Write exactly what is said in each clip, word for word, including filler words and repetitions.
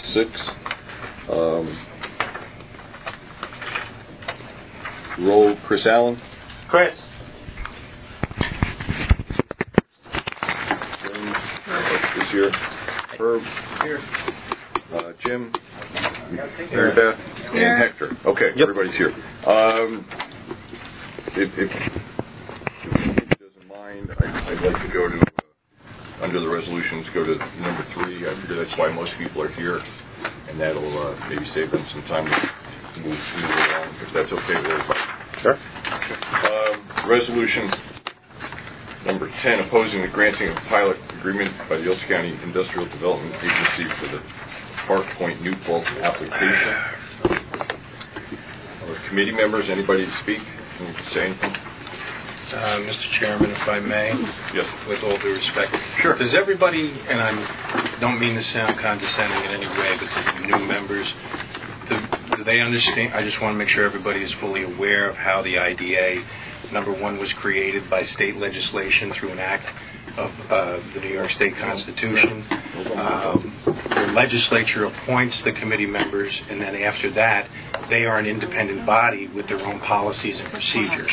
six. Um, roll, Chris Allen. Chris. Jim is here. Herb. Here. Uh, Jim. Mary Beth. Here. And Hector. Okay, yep. Everybody's here. Um, if, if he doesn't mind, I, I'd like to go to, uh, under the resolutions, go to number three. I figure that's why most people are here, and that'll uh, maybe save them some time to move, move along, if that's okay with everybody. Sure. Um, resolution number ten, opposing the granting of pilot agreement by the Ulster County Industrial Development Agency for the Park Point New Paltz application. Our committee members, anybody to speak? Can you say anything? Uh, Mister Chairman, if I may, yes. With all due respect. Sure. Does everybody, and I don't mean to sound condescending in any way, but to the new members, do, do they understand? I just want to make sure everybody is fully aware of how the I D A, number one, was created by state legislation through an act of uh, the New York State Constitution. Um, the legislature appoints the committee members, and then after that, they are an independent body with their own policies and procedures.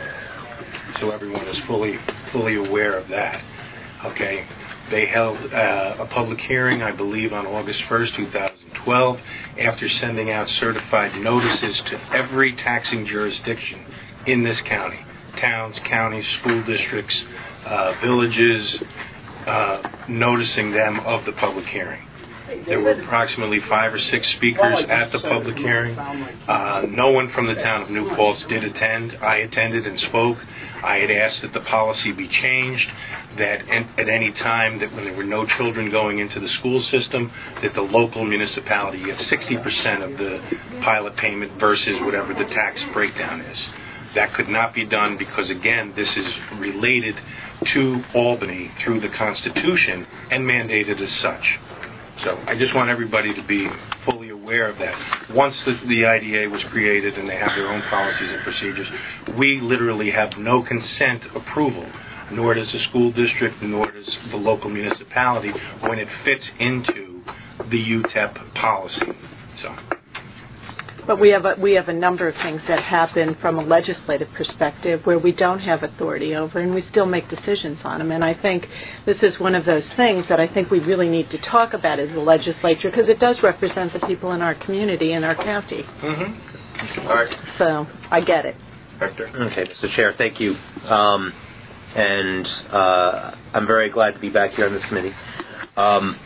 So everyone is fully fully aware of that. Okay. They held uh, a public hearing, I believe, on August first, two thousand twelve, after sending out certified notices to every taxing jurisdiction in this county, towns, counties, school districts, uh, villages, uh, noticing them of the public hearing. There were approximately five or six speakers at the public hearing. Uh, no one from the town of New Paltz did attend. I attended and spoke. I had asked that the policy be changed, that at any time that when there were no children going into the school system, that the local municipality gets sixty percent of the pilot payment versus whatever the tax breakdown is. That could not be done because, again, this is related to Albany through the Constitution and mandated as such. So I just want everybody to be fully aware of that. Once the, the I D A was created and they have their own policies and procedures, we literally have no consent approval, nor does the school district, nor does the local municipality when it fits into the U T E P policy. So. But we have a, we have a number of things that happen from a legislative perspective where we don't have authority over, and we still make decisions on them. And I think this is one of those things that I think we really need to talk about as a legislature, because it does represent the people in our community and our county. Mm-hmm. All right. So I get it. Hector. Okay, Mister Chair, thank you. Um, and uh, I'm very glad to be back here on this committee. Um,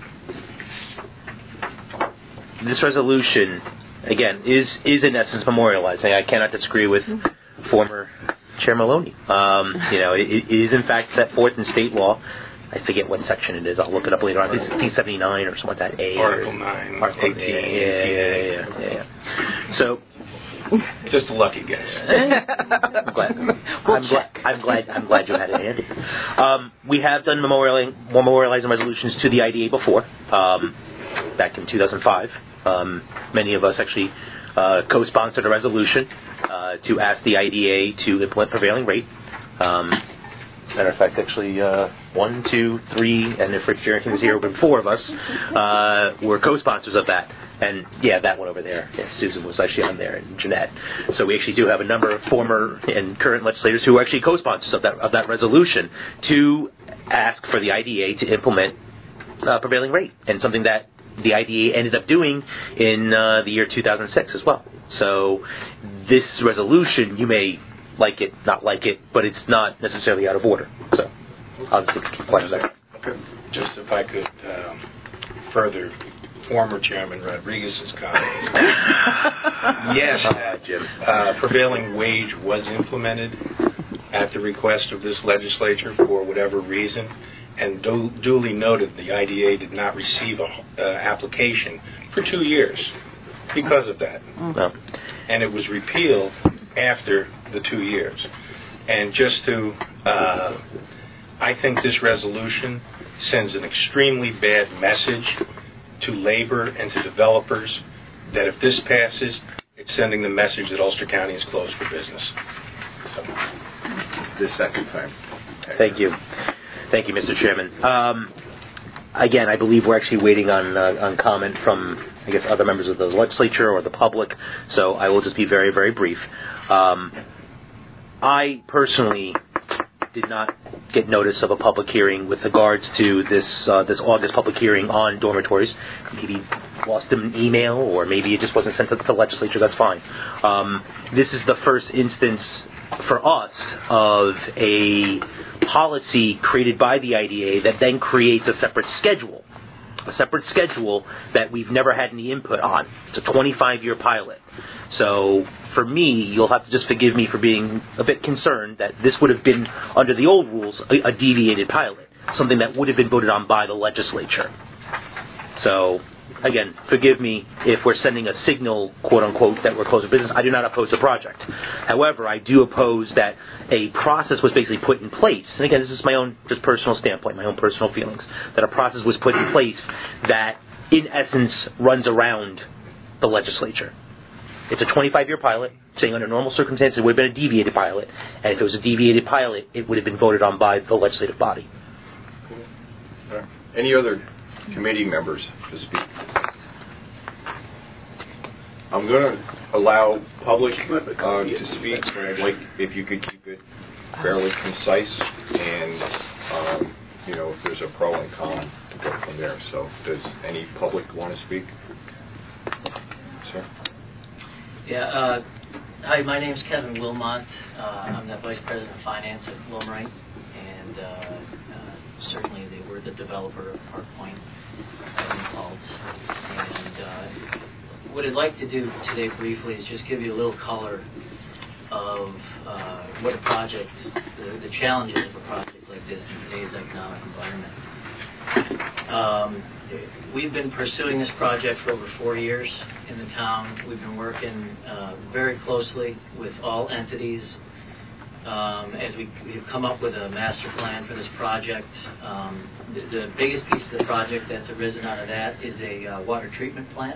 this resolution, again, is, is in essence memorializing. I cannot disagree with mm-hmm. former Chair Maloney. Um, you know, it, it is in fact set forth in state law. I forget what section it is. I'll look it up later on. I think seventy-nine or something like that. A Article nine. Article eighteen. Yeah, yeah, yeah, yeah, yeah. So, just a lucky guess. I'm glad. We'll I'm, gla- I'm glad. I'm glad you had it handy. Um, we have done memorializing, memorializing resolutions to the I D A before, um, back in two thousand five. Um, many of us actually uh, co-sponsored a resolution uh, to ask the I D A to implement prevailing rate. Um, matter of fact, actually, uh, one, two, three, and if Rick Jerrington was here, open four of us uh, were co-sponsors of that. And yeah, that one over there, yeah, Susan was actually on there, and Jeanette. So we actually do have a number of former and current legislators who are actually co-sponsors of that of that resolution to ask for the I D A to implement uh, prevailing rate, and something that the I D A ended up doing in uh, the year two thousand six as well. So this resolution, you may like it, not like it, but it's not necessarily out of order. So I'll just keep quiet there. Okay. Just if I could um, further former Chairman Rodriguez's comments. Yes, uh, Jim. Uh, prevailing wage was implemented at the request of this legislature for whatever reason, and du- duly noted the I D A did not receive an uh, application for two years because of that. No. And it was repealed after the two years. And just to, uh, I think this resolution sends an extremely bad message to labor and to developers that if this passes, it's sending the message that Ulster County is closed for business. So, the second time. Thank you. Thank you, Mister Chairman. Um, again, I believe we're actually waiting on uh, on comment from, I guess, other members of the legislature or the public, so I will just be very, very brief. Um, I personally did not get notice of a public hearing with regards to this uh, this August public hearing on dormitories. Maybe lost an email, or maybe it just wasn't sent to the legislature. That's fine. Um, this is the first instance for us of a policy created by the I D A that then creates a separate schedule. A separate schedule that we've never had any input on. It's a twenty-five year pilot. So for me, you'll have to just forgive me for being a bit concerned that this would have been, under the old rules, a, a deviated pilot, something that would have been voted on by the legislature. So, again, forgive me if we're sending a signal, quote-unquote, that we're closing business. I do not oppose the project. However, I do oppose that a process was basically put in place. And again, this is my own just personal standpoint, my own personal feelings, that a process was put in place that, in essence, runs around the legislature. It's a twenty-five year pilot, saying under normal circumstances it would have been a deviated pilot. And if it was a deviated pilot, it would have been voted on by the legislative body. Uh, any other committee members to speak? I'm going to allow public uh, to speak, but I'd like if you could keep it fairly concise, and um, you know, if there's a pro and con, to go from there. So, does any public want to speak? Sir? Yeah. Uh, hi, my name's Kevin Wilmot. Uh, I'm the Vice President of Finance at Wilmrite, and uh, uh, certainly they were the developer of Park Point Falls. And uh, what I'd like to do today briefly is just give you a little color of uh, what a project, the, the challenges of a project like this in today's economic environment. Um, we've been pursuing this project for over four years in the town. We've been working uh, very closely with all entities um, as we, we've come up with a master plan for this project. Um, the, the biggest piece of the project that's arisen out of that is a uh, water treatment plant.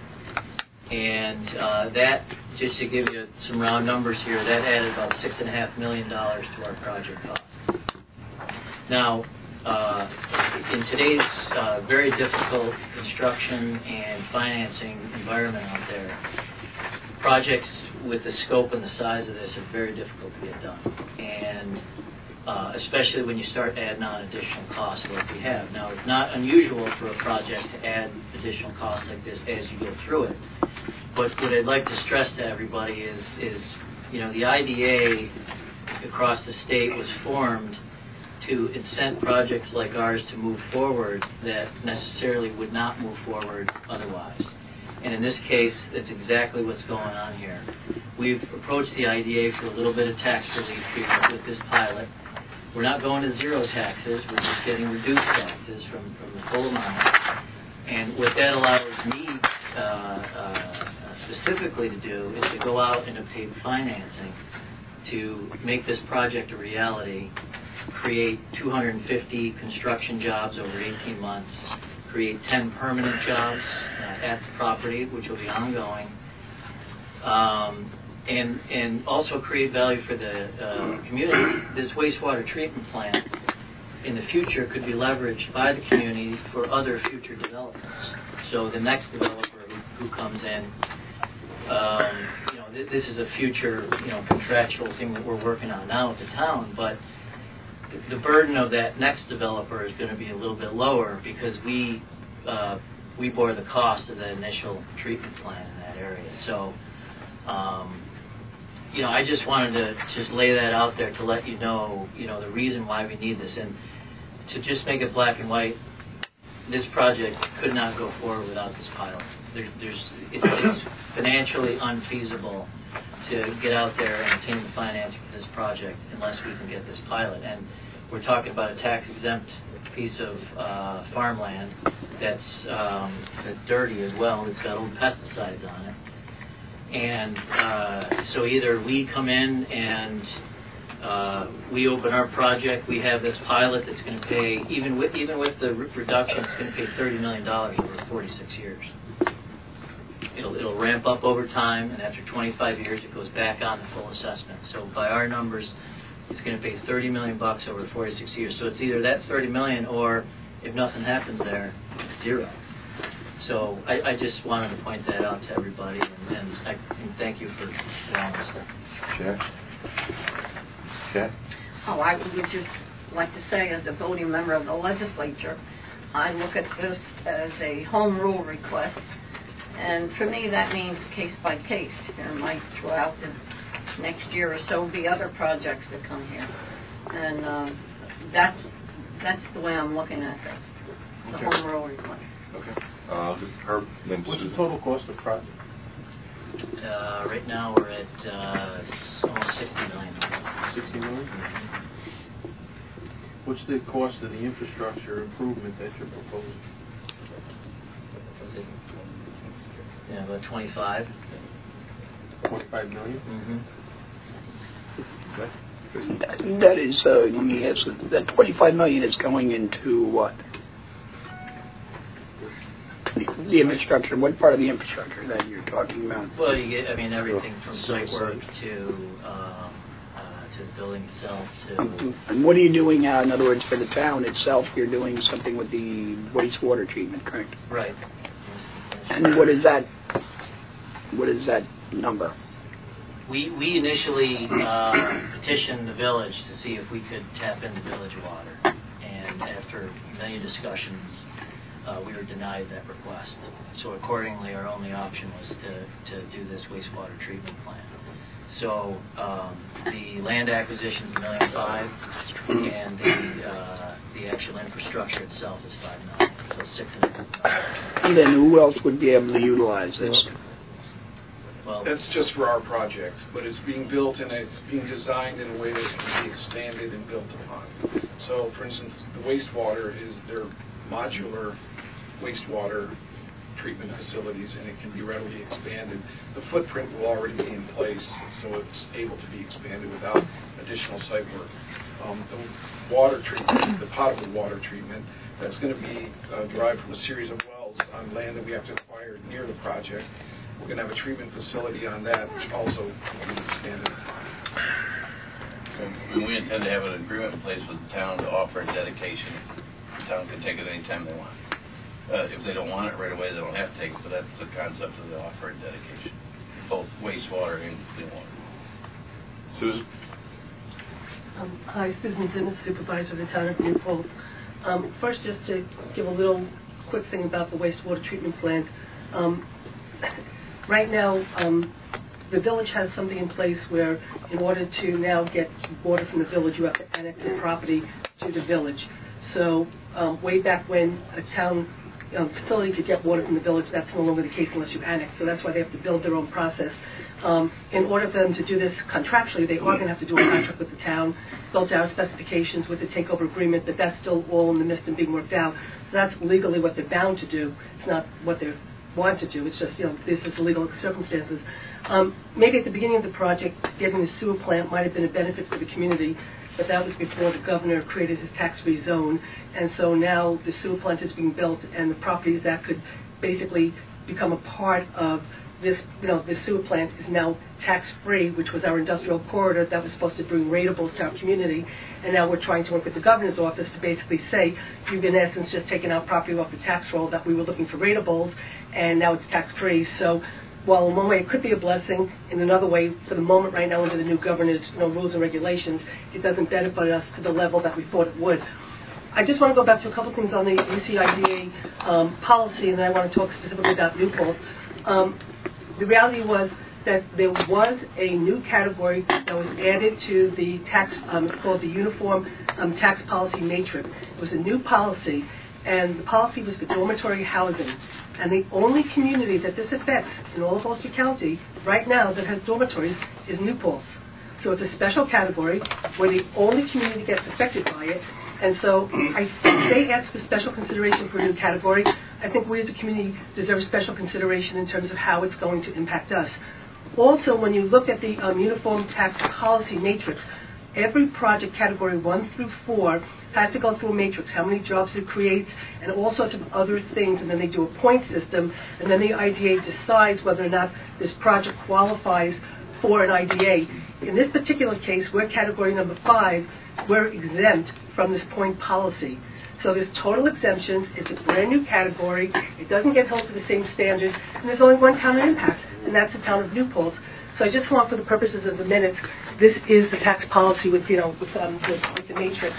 And uh, that, just to give you some round numbers here, that added about six and a half million dollars to our project cost. Now, uh, in today's uh, very difficult construction and financing environment out there, projects with the scope and the size of this are very difficult to get done. And uh, especially when you start adding on additional costs like we have. Now, it's not unusual for a project to add additional costs like this as you go through it. But what I'd like to stress to everybody is, is you know, the I D A across the state was formed to incent projects like ours to move forward that necessarily would not move forward otherwise. And in this case, that's exactly what's going on here. We've approached the I D A for a little bit of tax relief here with this pilot. We're not going to zero taxes, we're just getting reduced taxes from, from the full amount. And what that allows me uh, uh, specifically to do is to go out and obtain financing to make this project a reality, create two hundred fifty construction jobs over eighteen months, create ten permanent jobs uh, at the property, which will be ongoing, um, and and also create value for the uh, community. This wastewater treatment plant in the future could be leveraged by the community for other future developments. So the next developer who, who comes in, um, you know, th- this is a future, you know, contractual thing that we're working on now at the town, but the burden of that next developer is going to be a little bit lower because we uh, we bore the cost of the initial treatment plant in that area. So, um, you know, I just wanted to just lay that out there to let you know, you know, the reason why we need this. And to just make it black and white, this project could not go forward without this pilot. There, there's, it, it's financially unfeasible to get out there and obtain the financing for this project unless we can get this pilot. And we're talking about a tax-exempt piece of uh, farmland that's, um, that's dirty as well. It's got old pesticides on it. And uh, so either we come in and uh, we open our project, we have this pilot that's going to pay, even with even with the re- reduction, it's going to pay thirty million dollars over forty-six years. It'll, it'll ramp up over time, and after twenty-five years, it goes back on the full assessment. So by our numbers, it's going to pay thirty million bucks over forty-six years. So it's either that thirty million or if nothing happens there, it's zero. So I, I just wanted to point that out to everybody, and, and, I, and thank you for allowing us to. Jack? Jack? Oh, I would just like to say, as a voting member of the legislature, I look at this as a home rule request, and for me that means case by case. There might throughout the next year or so be other projects that come here, and uh, that's that's the way I'm looking at this. The Okay. home rule request. Okay. Uh, Herb, then What's the Susan. total cost of the project? Uh, right now we're at uh, almost sixty million. sixty million? What's the cost of the infrastructure improvement that you're proposing? Was it, yeah, about twenty-five. twenty-five million? Mm-hmm. That is, uh, let me ask, that twenty-five million is going into what? The infrastructure. What part of the infrastructure that you're talking about? Well, you get, I mean, everything from site work to um, uh, to the building itself to. And what are you doing, uh, in other words, for the town itself? You're doing something with the wastewater treatment, correct? Right. And what is that? What is that number? We we initially uh, petitioned the village to see if we could tap into village water, and after many discussions, uh, we were denied that request. So accordingly, our only option was to, to do this wastewater treatment plant. So um, the land acquisition is a million five, and the uh, the actual infrastructure itself is five million, so six and a half. And then who else would be able to utilize this? Well, That's just for our project, but it's being built and it's being designed in a way that it can be expanded and built upon. So, for instance, the wastewater is their modular wastewater treatment facilities, and it can be readily expanded. The footprint will already be in place, so it's able to be expanded without additional site work. Um, the water treatment, the potable water treatment, that's going to be uh, derived from a series of wells on land that we have to acquire near the project. We're going to have a treatment facility on that, which also will be expanded. And we intend to have an agreement in place with the town to offer a dedication. The town can take it anytime they want. Uh, if they don't want it right away, they don't have to take it, but that's the concept of the offer of dedication, both wastewater and clean water. Susan? Um, hi, Susan Zimmer, Supervisor of the Town of New Paltz. Um, first, just to give a little quick thing about the wastewater treatment plant. Um, right now, um, the village has something in place where in order to now get water from the village, you have to annex the property to the village. So um, way back when a town um, facility could get water from the village, that's no longer the case unless you annex. So that's why they have to build their own process. Um, in order for them to do this contractually, they are going to have to do a contract with the town, build out specifications with the takeover agreement, but that's still all in the midst of being worked out. So that's legally what they're bound to do. It's not what they want to do. It's just, you know, this is the legal circumstances. Um, maybe at the beginning of the project, getting the sewer plant might have been a benefit for the community, but that was before the governor created his tax-free zone. And so now the sewer plant is being built, and the properties that could basically become a part of this, you know, the sewer plant is now tax-free, which was our industrial corridor that was supposed to bring ratables to our community. And now we're trying to work with the governor's office to basically say, you've in essence just taken out property off the tax roll that we were looking for ratables, and now it's tax-free. So while in one way it could be a blessing, in another way, for the moment right now under the new governor's, you know, rules and regulations, it doesn't benefit us to the level that we thought it would. I just want to go back to a couple things on the U C I D A um, policy, and then I want to talk specifically about New Paltz. Um, the reality was that there was a new category that was added to the tax, um, it's called the Uniform um, Tax Policy Matrix. It was a new policy, and the policy was for dormitory housing. And the only community that this affects in all of Ulster County right now that has dormitories is New Paltz. So it's a special category where the only community gets affected by it. And so I think they asked for special consideration for a new category. I think we as a community deserve special consideration in terms of how it's going to impact us. Also, when you look at the um, Uniform Tax Policy Matrix, every project category one through four has to go through a matrix, how many jobs it creates, and all sorts of other things, and then they do a point system, and then the I D A decides whether or not this project qualifies for an I D A. In this particular case, we're category number five, we're exempt from this point policy. So there's total exemptions. It's a brand new category. It doesn't get held to the same standards. And there's only one town of impact, and that's the town of New Paltz. So I just want, for the purposes of the minutes, this is the tax policy with, you know, with, um, the, with the matrix.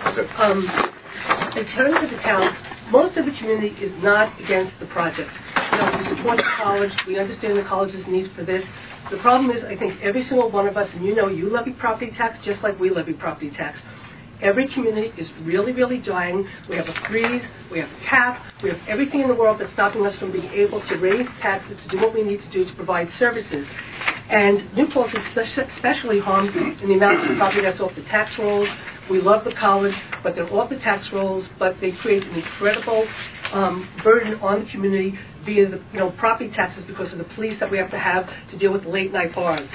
Um, in terms of the town, most of the community is not against the project. You know, we support the college. We understand the college's needs for this. The problem is, I think every single one of us, and you know, you levy property tax just like we levy property tax. Every community is really, really dying. We have a freeze, we have a cap, we have everything in the world that's stopping us from being able to raise taxes to do what we need to do to provide services. And New Paltz is especially harmed in the amount of property that's off the tax rolls. We love the college, but they're off the tax rolls, but they create an incredible um, burden on the community via the you know property taxes because of the police that we have to have to deal with the late night bars.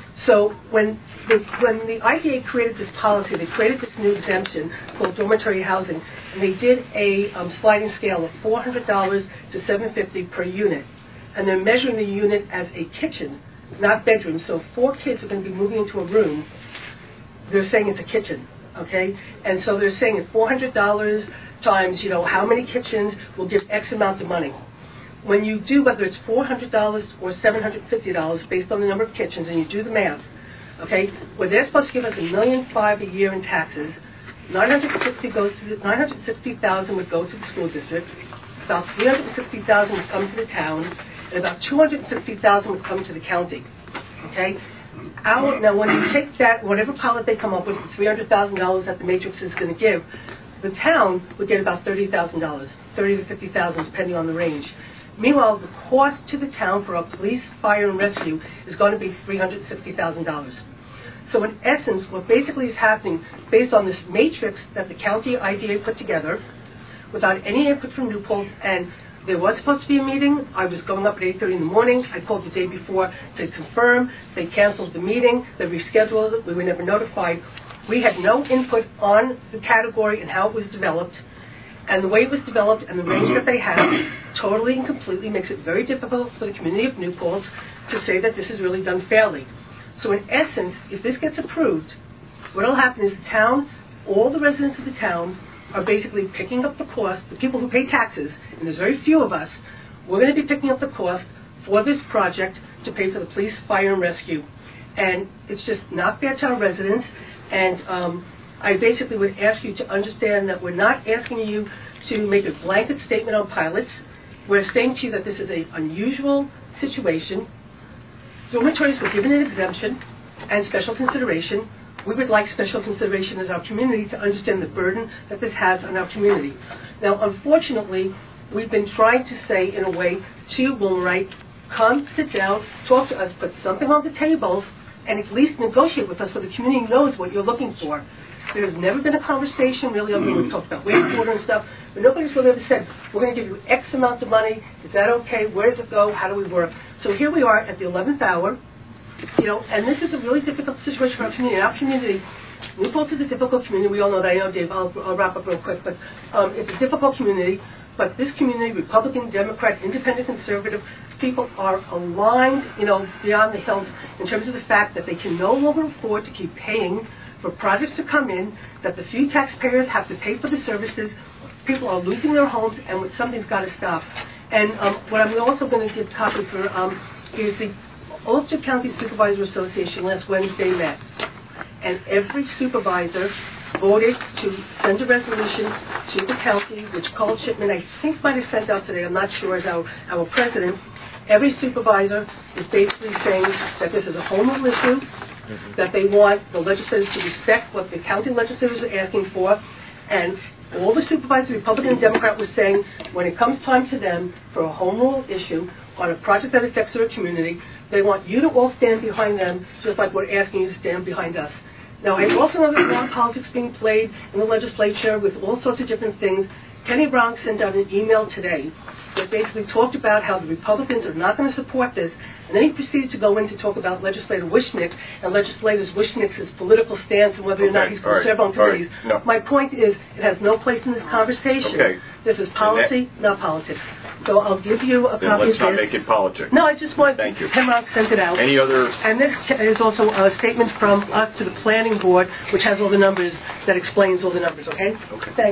So when the, when the I D A created this policy, they created this new exemption called dormitory housing, and they did a um, sliding scale of four hundred dollars to seven hundred fifty dollars per unit, and they're measuring the unit as a kitchen, not bedroom. So if four kids are going to be moving into a room, they're saying it's a kitchen, okay? And so they're saying at four hundred dollars times, you know, how many kitchens will give X amount of money. When you do, whether it's four hundred dollars or seven hundred fifty dollars based on the number of kitchens, and you do the math, okay, where they're supposed to give us a million five a year in taxes, nine hundred sixty goes to the, nine hundred sixty thousand would go to the school district, about three hundred sixty thousand would come to the town, and about two hundred sixty thousand would come to the county. Okay? Our, now, when you take that, whatever pilot they come up with, the three hundred thousand dollars that the matrix is going to give, the town would get about thirty thousand dollars, thirty to fifty thousand dollars, depending on the range. Meanwhile, the cost to the town for our police, fire, and rescue is going to be three hundred sixty thousand dollars. So in essence, what basically is happening, based on this matrix that the county I D A put together, without any input from New Paltz, and there was supposed to be a meeting. I was going up at eight thirty in the morning. I called the day before to confirm. They canceled the meeting. They rescheduled it. We were never notified. We had no input on the category and how it was developed. And the way it was developed and the range that they have totally and completely makes it very difficult for the community of New Paltz to say that this is really done fairly. So in essence, if this gets approved, what will happen is the town, all the residents of the town, are basically picking up the cost, the people who pay taxes, and there's very few of us, we're going to be picking up the cost for this project to pay for the police, fire, and rescue. And it's just not fair to our residents, and um, I basically would ask you to understand that we're not asking you to make a blanket statement on pilots. We're saying to you that this is an unusual situation. Dormitories were given an exemption and special consideration. We would like special consideration as our community to understand the burden that this has on our community. Now, unfortunately, we've been trying to say in a way to Wilmerite, come, sit down, talk to us, put something on the table, and at least negotiate with us so the community knows what you're looking for. There's never been a conversation, really, I mean, we've talked about wastewater and stuff, but nobody's really ever said, we're going to give you X amount of money, is that okay, where does it go, how do we work? So here we are at the eleventh hour, you know, and this is a really difficult situation for our community. Our community, New Paltz is a difficult community, we all know that, I know, Dave, I'll, I'll wrap up real quick, but um, it's a difficult community, but this community, Republican, Democrat, Independent, Conservative, people are aligned, you know, beyond the hills in terms of the fact that they can no longer afford to keep paying for projects to come in, that the few taxpayers have to pay for the services. People are losing their homes, and something's got to stop. And um, what I'm also going to give copy for um, is the Ulster County Supervisor Association last Wednesday met, and every supervisor voted to send a resolution to the county, which Carl Shipman, I think, might have sent out today, I'm not sure, as our, our president. Every supervisor is basically saying that this is a home rule issue, that they want the legislators to respect what the county legislators are asking for, and all the supervisors, Republican and Democrat, were saying when it comes time to them for a home rule issue on a project that affects their community, they want you to all stand behind them, just like we're asking you to stand behind us. Now, I also know there's a lot of politics being played in the legislature with all sorts of different things. Kenny Brown sent out an email today that basically talked about how the Republicans are not going to support this, and then he proceeded to go in to talk about Legislator Wishnick and Legislator Wishnick's political stance and whether or not Okay, he's going to all right, serve on committees. all right, no. My point is, it has no place in this conversation. Okay. This is policy, not politics. So I'll give you a Then copy let's of not this. make it politics. No, I just want Thank you. Hemlock sent it out. Any other? And this is also a statement from us to the planning board, which has all the numbers, that explains all the numbers, okay? Okay. Thank you.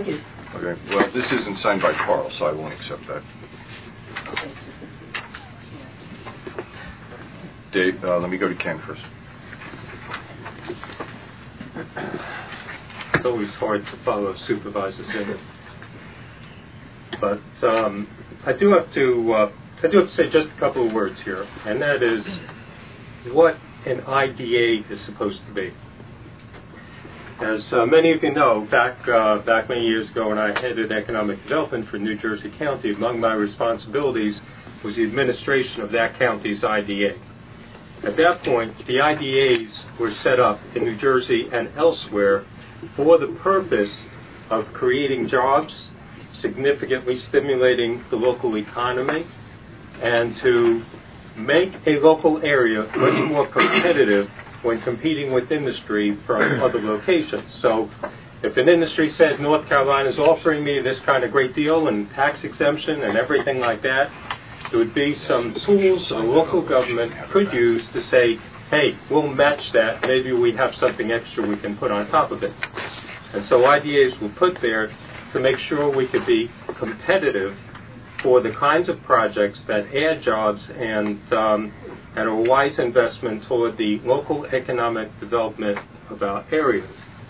Okay, well, this isn't signed by Carl, so I won't accept that. Dave, uh, let me go to Ken first. It's always hard to follow supervisors in it. But um, I do have to uh, I do have to say just a couple of words here, and that is what an I D A is supposed to be. As uh, many of you know, back uh, back many years ago when I headed economic development for New Jersey County, among my responsibilities was the administration of that county's I D A. At that point, the I D As were set up in New Jersey and elsewhere for the purpose of creating jobs, significantly stimulating the local economy, and to make a local area much more competitive when competing with industry from other locations. So if an industry says North Carolina is offering me this kind of great deal and tax exemption and everything like that, there would be some tools the local government could use to say, hey, we'll match that. Maybe we have something extra we can put on top of it. And so I D As were put there to make sure we could be competitive for the kinds of projects that add jobs and, um, and a wise investment toward the local economic development of our area.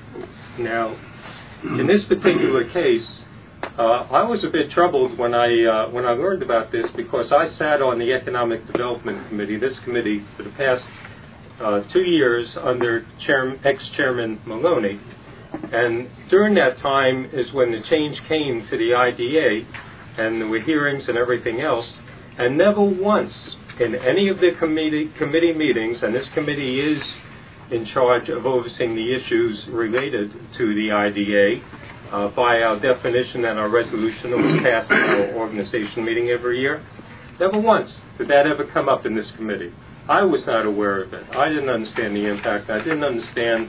Now, in this particular case, Uh, I was a bit troubled when I uh, when I learned about this because I sat on the Economic Development Committee, this committee, for the past uh, two years under Chair- ex-Chairman Maloney. And during that time is when the change came to the I D A, and there were hearings and everything else. And never once in any of the committee committee meetings, and this committee is in charge of overseeing the issues related to the I D A, Uh, by our definition and our resolution that was passed at our organization meeting every year. Never once did that ever come up in this committee. I was not aware of it. I didn't understand the impact. I didn't understand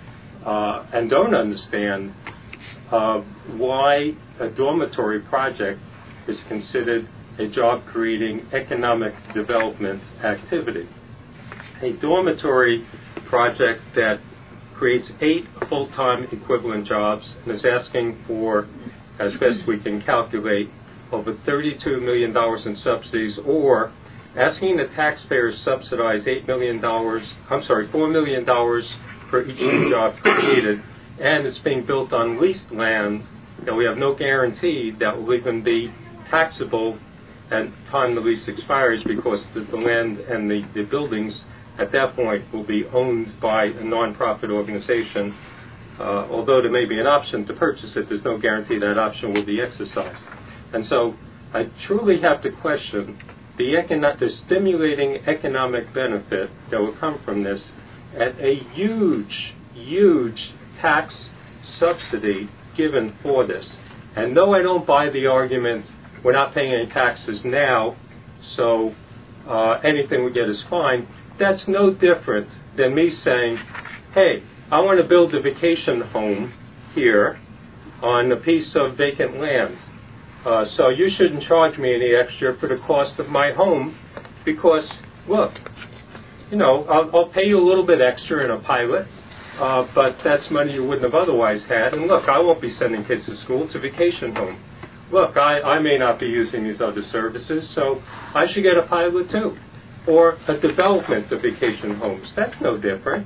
uh, and don't understand uh, why a dormitory project is considered a job-creating economic development activity. A dormitory project that creates eight full-time equivalent jobs and is asking for, as best we can calculate, over thirty-two million dollars in subsidies, or asking the taxpayers subsidize eight million dollars, I'm sorry, four million dollars for each new job created, and it's being built on leased land that we have no guarantee that will even be taxable at the time the lease expires because the, the land and the, the buildings at that point will be owned by a non-profit organization. Uh, although there may be an option to purchase it, there's no guarantee that option will be exercised. And so I truly have to question the, econo- the stimulating economic benefit that will come from this at a huge, huge tax subsidy given for this. And no, I don't buy the argument we're not paying any taxes now, so uh, anything we get is fine. That's no different than me saying, hey, I want to build a vacation home here on a piece of vacant land. Uh, so you shouldn't charge me any extra for the cost of my home because, look, you know, I'll, I'll pay you a little bit extra in a pilot, uh, but that's money you wouldn't have otherwise had. And look, I won't be sending kids to school. It's a vacation home. Look, I, I may not be using these other services, so I should get a pilot too. Or a development of vacation homes. That's no different.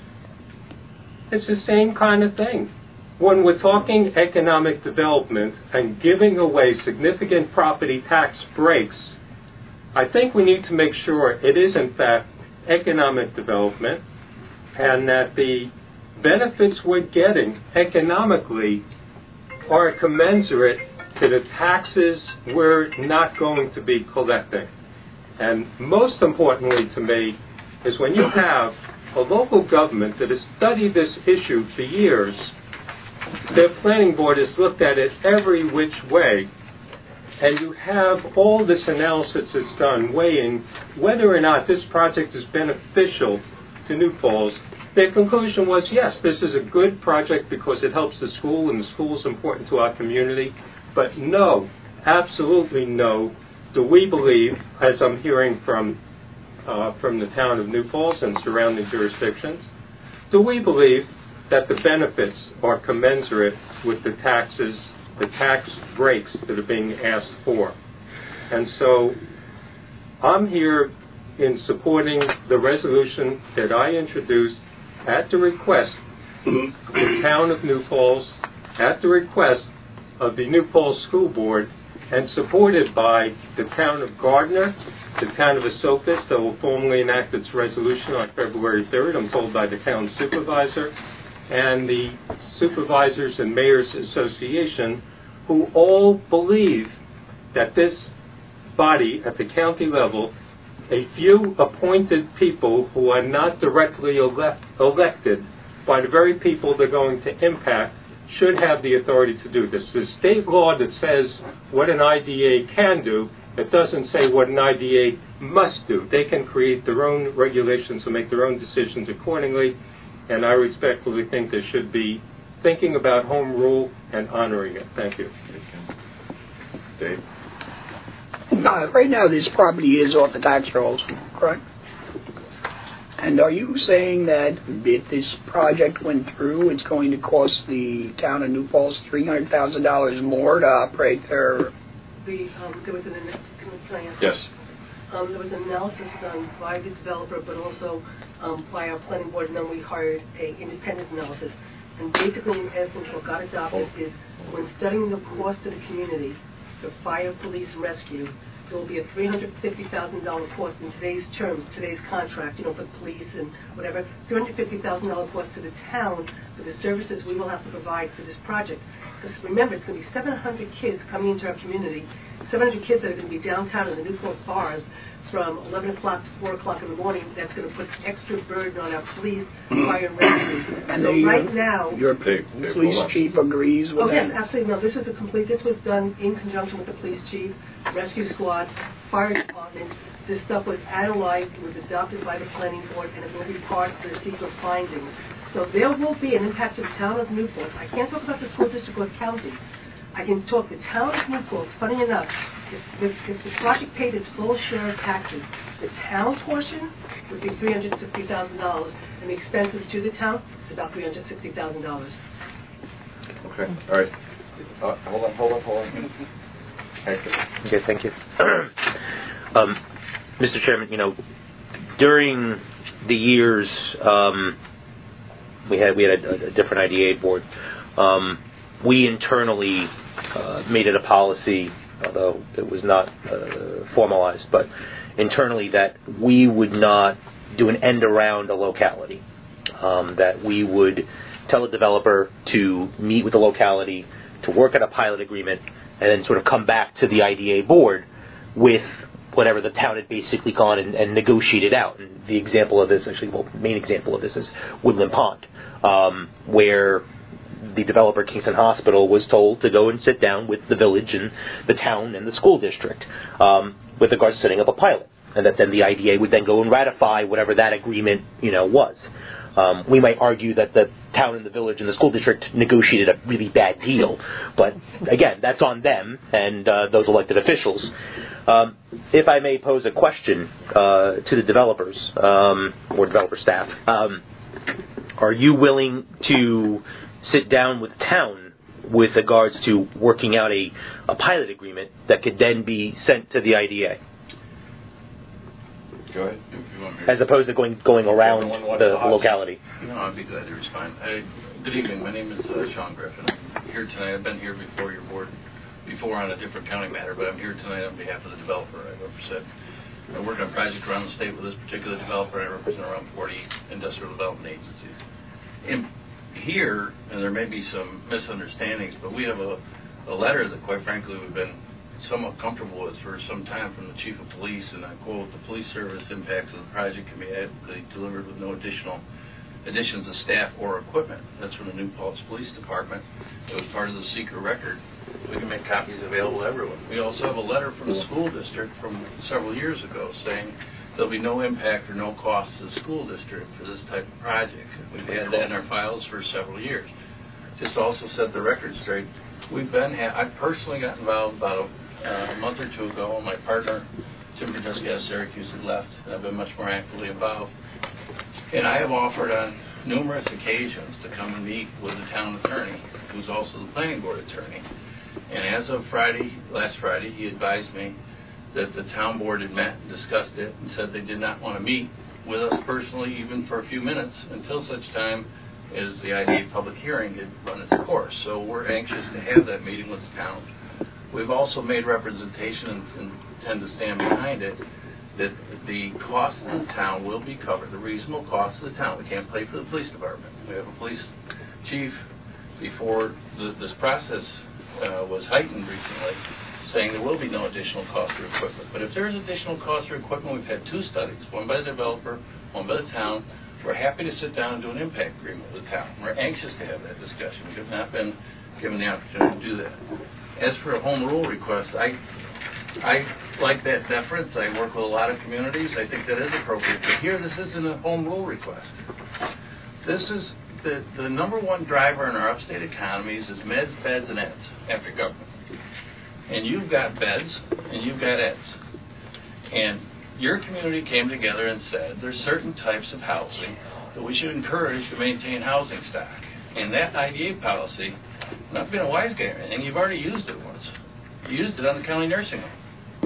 It's the same kind of thing. When we're talking economic development and giving away significant property tax breaks, I think we need to make sure it is in fact economic development and that the benefits we're getting economically are commensurate to the taxes we're not going to be collecting. And most importantly to me is when you have a local government that has studied this issue for years, their planning board has looked at it every which way, and you have all this analysis that's done weighing whether or not this project is beneficial to New Falls. Their conclusion was, yes, this is a good project because it helps the school and the school is important to our community, but no, absolutely no, do we believe, as I'm hearing from uh, from the town of New Falls and surrounding jurisdictions, do we believe that the benefits are commensurate with the taxes the tax breaks that are being asked for. And so I'm here in supporting the resolution that I introduced at the request of the town of New Paltz, at the request of the New Paltz School Board, and supported by the town of Gardner, the town of Esopus, that will formally enact its resolution on February third, I'm told by the town supervisor, and the Supervisors and Mayors Association, who all believe that this body at the county level, a few appointed people who are not directly elect, elected by the very people they're going to impact, should have the authority to do this. There's state law that says what an I D A can do. It doesn't say what an I D A must do. They can create their own regulations and make their own decisions accordingly, and I respectfully think they should be thinking about home rule and honoring it. Thank you. Dave? Uh, right now, this property is off the tax rolls, correct? And are you saying that if this project went through, it's going to cost the town of New Paltz three hundred thousand dollars more to operate their... The, um, there was an can I answer? Yes. Um, there was an analysis done by the developer, but also um, by our planning board, and then we hired a independent analysis. And basically, in essence, what got adopted is when studying the cost to the community for fire, police, and rescue, there will be a three hundred fifty thousand dollars cost in today's terms, today's contract, you know, for police and whatever, three hundred fifty thousand dollars cost to the town for the services we will have to provide for this project. Because remember, it's going to be seven hundred kids coming into our community, seven hundred kids that are going to be downtown in the New Paltz bars from eleven o'clock to four o'clock in the morning. That's going to put extra burden on our police, fire, and rescue. And so they, right now... Your Dave, Dave, police chief agrees with Oh, yes, that? absolutely. No, this is a complete, this was done in conjunction with the police chief, rescue squad, fire department. This stuff was analyzed, it was adopted by the planning board, and it will be part of the secret findings. So there will be an impact to the town of New Paltz. I can't talk about the school district or county. I can talk the town of New Paltz. Funny enough, if, if, if the project paid its full share of taxes, the town portion would be three hundred sixty thousand dollars, and the expenses to the town is about three hundred sixty thousand dollars. Okay, all right. Uh, hold on, hold on, hold on. Hector. Okay, thank you. um, Mister Chairman, you know, during the years, um, we had we had a, a different I D A board. Um, we internally uh, made it a policy, although it was not uh, formalized, but internally that we would not do an end around a locality. Um, that we would tell a developer to meet with the locality, to work at a pilot agreement, and then sort of come back to the I D A board with whatever the town had basically gone and, and negotiated out. And the example of this, actually, well, the main example of this is Woodland Pond, um, where the developer, Kingston Hospital, was told to go and sit down with the village and the town and the school district um, with regards to setting up a pilot. And that then the I D A would then go and ratify whatever that agreement, you know, was. Um, we might argue that the town and the village and the school district negotiated a really bad deal, but again, that's on them and uh, those elected officials. Um, if I may pose a question uh, to the developers um, or developer staff, um, are you willing to sit down with the town with regards to working out a, a pilot agreement that could then be sent to the I D A? Go ahead. As opposed to going going around the locality. No, I'd be glad to respond. I, good evening. My name is uh, Sean Griffin. I'm here tonight. I've been here before your board, before on a different county matter, but I'm here tonight on behalf of the developer. I represent. I work on projects around the state with this particular developer. I represent around forty industrial development agencies. In here, and there may be some misunderstandings, but we have a, a letter that, quite frankly, we've been somewhat comfortable with for some time from the chief of police, and I quote, "The police service impacts of the project can be adequately delivered with no additional additions of staff or equipment." That's from the New Paltz Police Department. It was part of the secret record. We can make copies available to everyone. We also have a letter from the school district from several years ago saying there'll be no impact or no cost to the school district for this type of project. We've had that in our files for several years. Just to also set the record straight, we've been, ha- I personally got involved about a Uh, a month or two ago. My partner, Jim Kudzinski out of Syracuse, had left, and I've been much more actively involved. And I have offered on numerous occasions to come and meet with the town attorney, who's also the planning board attorney, And as of Friday, last Friday, he advised me that the town board had met and discussed it and said they did not want to meet with us personally even for a few minutes until such time as the I D A public hearing had run its course. So we're anxious to have that meeting with the town. We've also made representation and, and tend to stand behind it that the cost of the town will be covered, the reasonable cost of the town. We can't pay for the police department. We have a police chief before the, this process uh, was heightened recently, saying there will be no additional cost for equipment. But if there is additional cost for equipment, we've had two studies, one by the developer, one by the town. We're happy to sit down and do an impact agreement with the town. We're anxious to have that discussion. We have not been given the opportunity to do that. As for a home rule request, I I like that deference. I work with a lot of communities. I think that is appropriate. But here, this isn't a home rule request. This is the, the number one driver in our upstate economies is meds, beds, and eds after government. And you've got beds, and you've got eds. And your community came together and said there's certain types of housing that we should encourage to maintain housing stock. And that I D A policy, not being a wise guy or anything, you've already used it once. You used it on the county nursing home.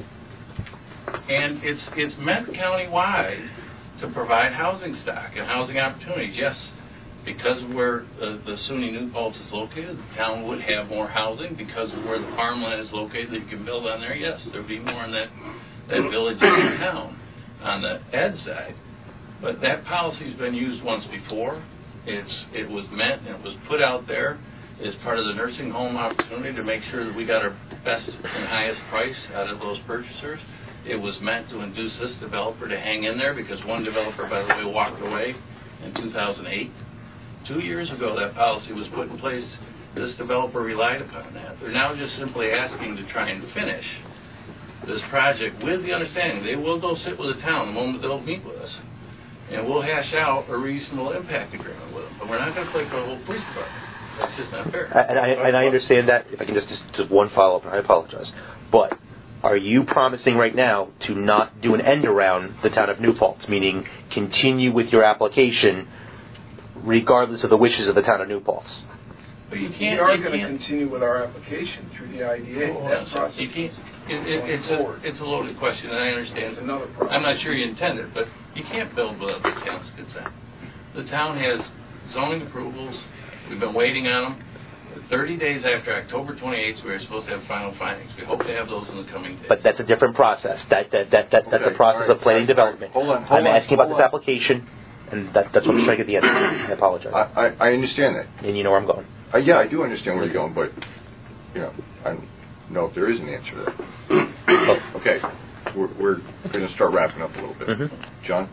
And it's it's meant countywide to provide housing stock and housing opportunities. Yes, because of where uh, the SUNY New Paltz is located, the town would have more housing. Because of where the farmland is located that you can build on there, yes, there would be more in that, that village and town on the ed side. But that policy's been used once before. It's It was meant and it was put out there as part of the nursing home opportunity to make sure that we got our best and highest price out of those purchasers. It was meant to induce this developer to hang in there because one developer, by the way, walked away in two thousand eight. Two years ago, that policy was put in place. This developer relied upon that. They're now just simply asking to try and finish this project with the understanding they will go sit with the town the moment they'll meet with us, and we'll hash out a reasonable impact agreement with them. But we're not going to play for the whole police department. That's just not fair. And I, and I understand that. If I can just, just, just one follow-up, and I apologize. But are you promising right now to not do an end around the town of New Paltz, meaning continue with your application regardless of the wishes of the town of New Paltz? But you can't. We are you going to can't. continue with our application through the I D A. Oh, That that's process you can't. It, it, going it's forward. a it's a loaded question, and I understand. It's another process. I'm not sure you intend it, but you can't build without the town's consent. The town has zoning approvals. We've been waiting on them. thirty days after October twenty-eighth, we were supposed to have final findings. We hope to have those in the coming days. But that's a different process. That that that, that that's Okay, a process all right, of planning all right, development. hold on, hold I'm on, asking about hold this on. application, and that, that's what I'm trying to get the end. I apologize. I, I, I understand that. And you know where I'm going. Uh, yeah, I do understand where you're going, but, you know, I don't know if there is an answer to that. Oh, okay, we're, we're going to start wrapping up a little bit. Mm-hmm. John?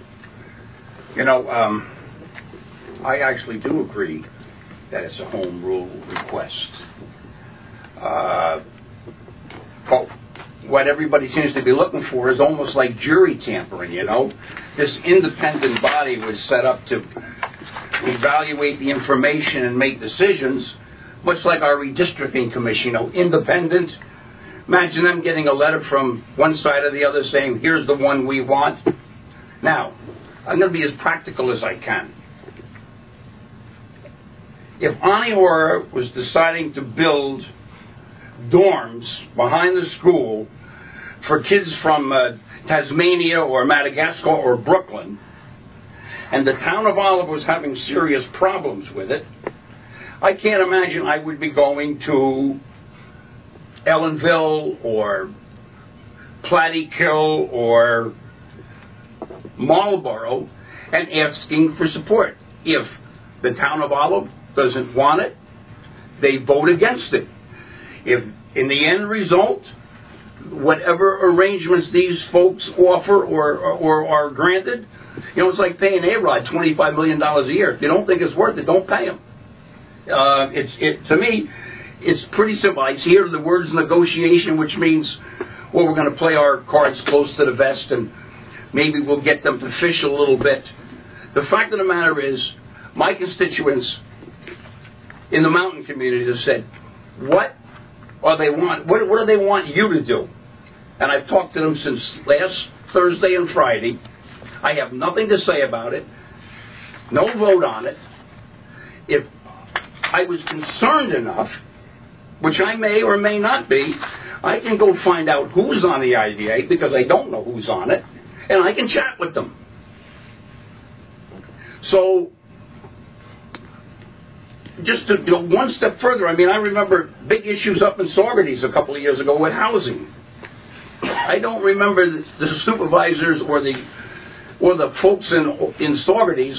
You know, um, I actually do agree that it's a home rule request. Uh, but what everybody seems to be looking for is almost like jury tampering, you know? This independent body was set up to evaluate the information and make decisions, much like our redistricting commission, you know, independent. Imagine them getting a letter from one side or the other saying, here's the one we want. Now, I'm going to be as practical as I can. If Aniora was deciding to build dorms behind the school for kids from uh, Tasmania or Madagascar or Brooklyn, and the town of Olive was having serious problems with it, I can't imagine I would be going to Ellenville or Plattykill or Marlborough and asking for support. If the town of Olive doesn't want it, they vote against it. If in the end result, whatever arrangements these folks offer or, or, or are granted, you know, it's like paying A-Rod twenty-five million dollars a year. If you don't think it's worth it, don't pay them. Uh, it's it to me, it's pretty simple. I hear the words negotiation, which means, well, we're going to play our cards close to the vest and maybe we'll get them to fish a little bit. The fact of the matter is, my constituents in the mountain community have said, what are they want? What, what do they want you to do? And I've talked to them since last Thursday and Friday. I have nothing to say about it. No vote on it. If I was concerned enough which I may or may not be, I can go find out who's on the I D A because I don't know who's on it, and I can chat with them. So, just to go one step further, I mean, I remember big issues up in Saugerties a couple of years ago with housing. I don't remember the, the supervisors or the or the folks in in Saugerties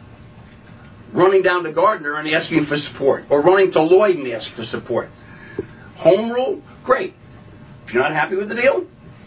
running down to Gardner and asking for support, or running to Lloyd and asking for support. Home rule, great. If you're not happy with the deal,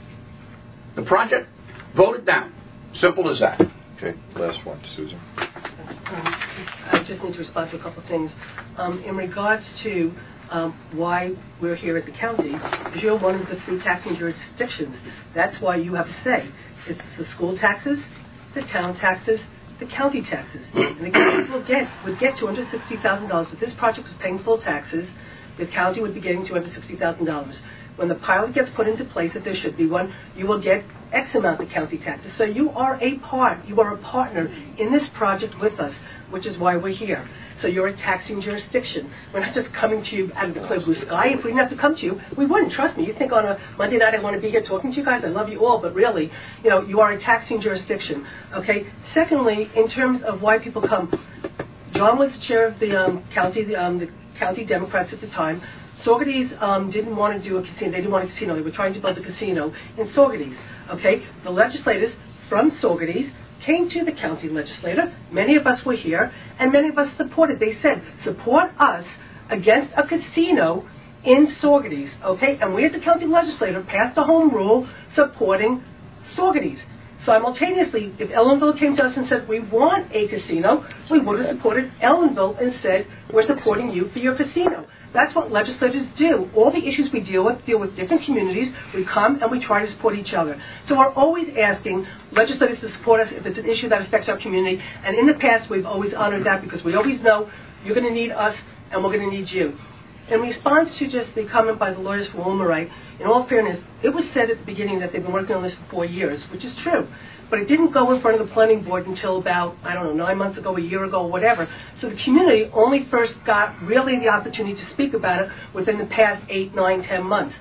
the project, vote it down. Simple as that. Okay, last one, Susan. Um, I just need to respond to a couple of things. Um, in regards to um, why we're here at the county, because you're one of the three taxing jurisdictions. That's why you have a say. It's the school taxes, the town taxes, the county taxes. And the county will get, would get two hundred sixty thousand dollars. If this project was paying full taxes, the county would be getting two hundred sixty thousand dollars. When the pilot gets put into place, if there should be one, you will get X amount of county taxes. So you are a part, you are a partner in this project with us, which is why we're here. So you're a taxing jurisdiction. We're not just coming to you out of the clear blue sky. If we didn't have to come to you, we wouldn't. Trust me. You think on a Monday night I want to be here talking to you guys? I love you all, but really, you know, you are a taxing jurisdiction. Okay. Secondly, in terms of why people come, John was the chair of the um, county, the, um, the county Democrats at the time. Saugerties um, didn't want to do a casino. They didn't want a casino. They were trying to build a casino in Saugerties. Okay, the legislators from Saugerties came to the county legislator. Many of us were here, and many of us supported. They said, support us against a casino in Saugerties. Okay, and we as the county legislator passed a home rule supporting Saugerties. Simultaneously, if Ellenville came to us and said, we want a casino, we would have supported Ellenville and said, we're supporting you for your casino. That's what legislators do. All the issues we deal with deal with different communities. We come and we try to support each other. So we're always asking legislators to support us if it's an issue that affects our community. And in the past, we've always honored that because we always know you're going to need us and we're going to need you. In response to just the comment by the lawyers for Wilmerite, in all fairness, it was said at the beginning that they've been working on this for four years, which is true. But it didn't go in front of the planning board until about, I don't know, nine months ago, a year ago, whatever. So the community only first got really the opportunity to speak about it within the past eight, nine, ten months.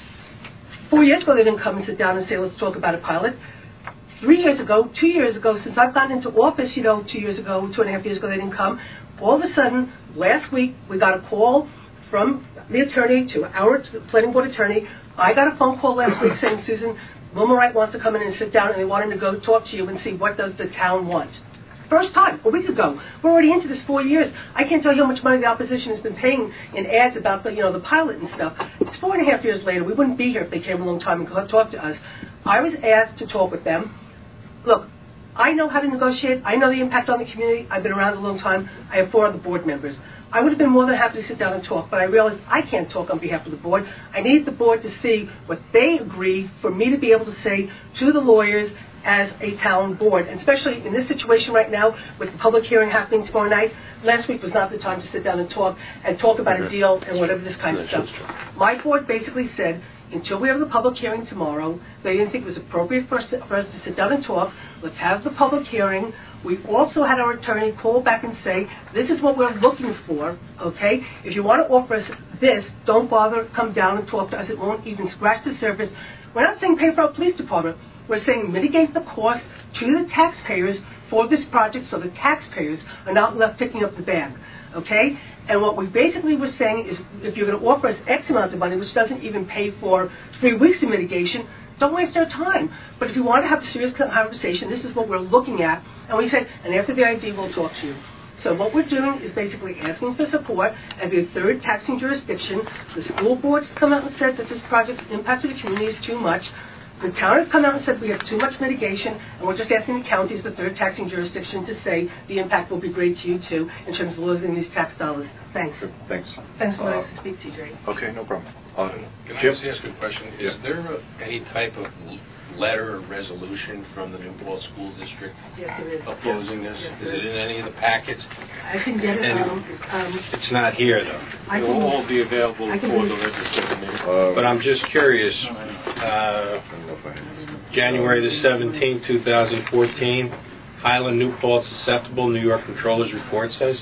Four years ago, they didn't come and sit down and say, let's talk about a pilot. Three years ago, two years ago, since I've gotten into office, you know, two years ago, two and a half years ago, they didn't come. All of a sudden, last week, we got a call from the attorney to our planning board attorney. I got a phone call last week saying, Susan, Wilmerite wants to come in and sit down and they want him to go talk to you and see what does the town want. First time, a week ago. We're already into this four years. I can't tell you how much money the opposition has been paying in ads about the, you know, the pilot and stuff. It's four and a half years later. We wouldn't be here if they came a long time and talked to us. I was asked to talk with them. Look, I know how to negotiate. I know the impact on the community. I've been around a long time. I have four other board members. I would have been more than happy to sit down and talk, but I realized I can't talk on behalf of the board. I need the board to see what they agree for me to be able to say to the lawyers as a town board, and especially in this situation right now with the public hearing happening tomorrow night. Last week was not the time to sit down and talk and talk about a deal and whatever this kind of stuff. My board basically said, until we have the public hearing tomorrow, they didn't think it was appropriate for us, to, for us to sit down and talk. Let's have the public hearing. We also had our attorney call back and say, this is what we're looking for, okay? If you want to offer us this, don't bother, come down and talk to us. It won't even scratch the surface. We're not saying pay for our police department. We're saying mitigate the cost to the taxpayers for this project so the taxpayers are not left picking up the bag, okay? And what we basically were saying is if you're going to offer us X amount of money, which doesn't even pay for three weeks of mitigation, don't waste our time. But if you want to have a serious conversation, this is what we're looking at. And we said, and after the I D, we'll talk to you. So what we're doing is basically asking for support as a third taxing jurisdiction. The school board has come out and said that this project's impact to the community is too much. The town has come out and said we have too much mitigation, and we're just asking the county as the third taxing jurisdiction to say the impact will be great to you too in terms of losing these tax dollars. Thanks. Sure. Thanks. Thanks for uh, letting us speak, T J. Okay, no problem. Uh, Can I Jim? just ask a question? Is Yeah. there a, any type of l- letter or resolution from the New Paltz School District Yes, there is. opposing this? Yes, Is there it in any of the packets? I can get it. And- Um, um, It's not here, though. I It can, will all be available I can for read- the legislative meeting. Uh, But I'm just curious, uh, I don't know if I have this. January the seventeenth, two thousand fourteen, Highland New Paltz Acceptable, New York Controller's Report says.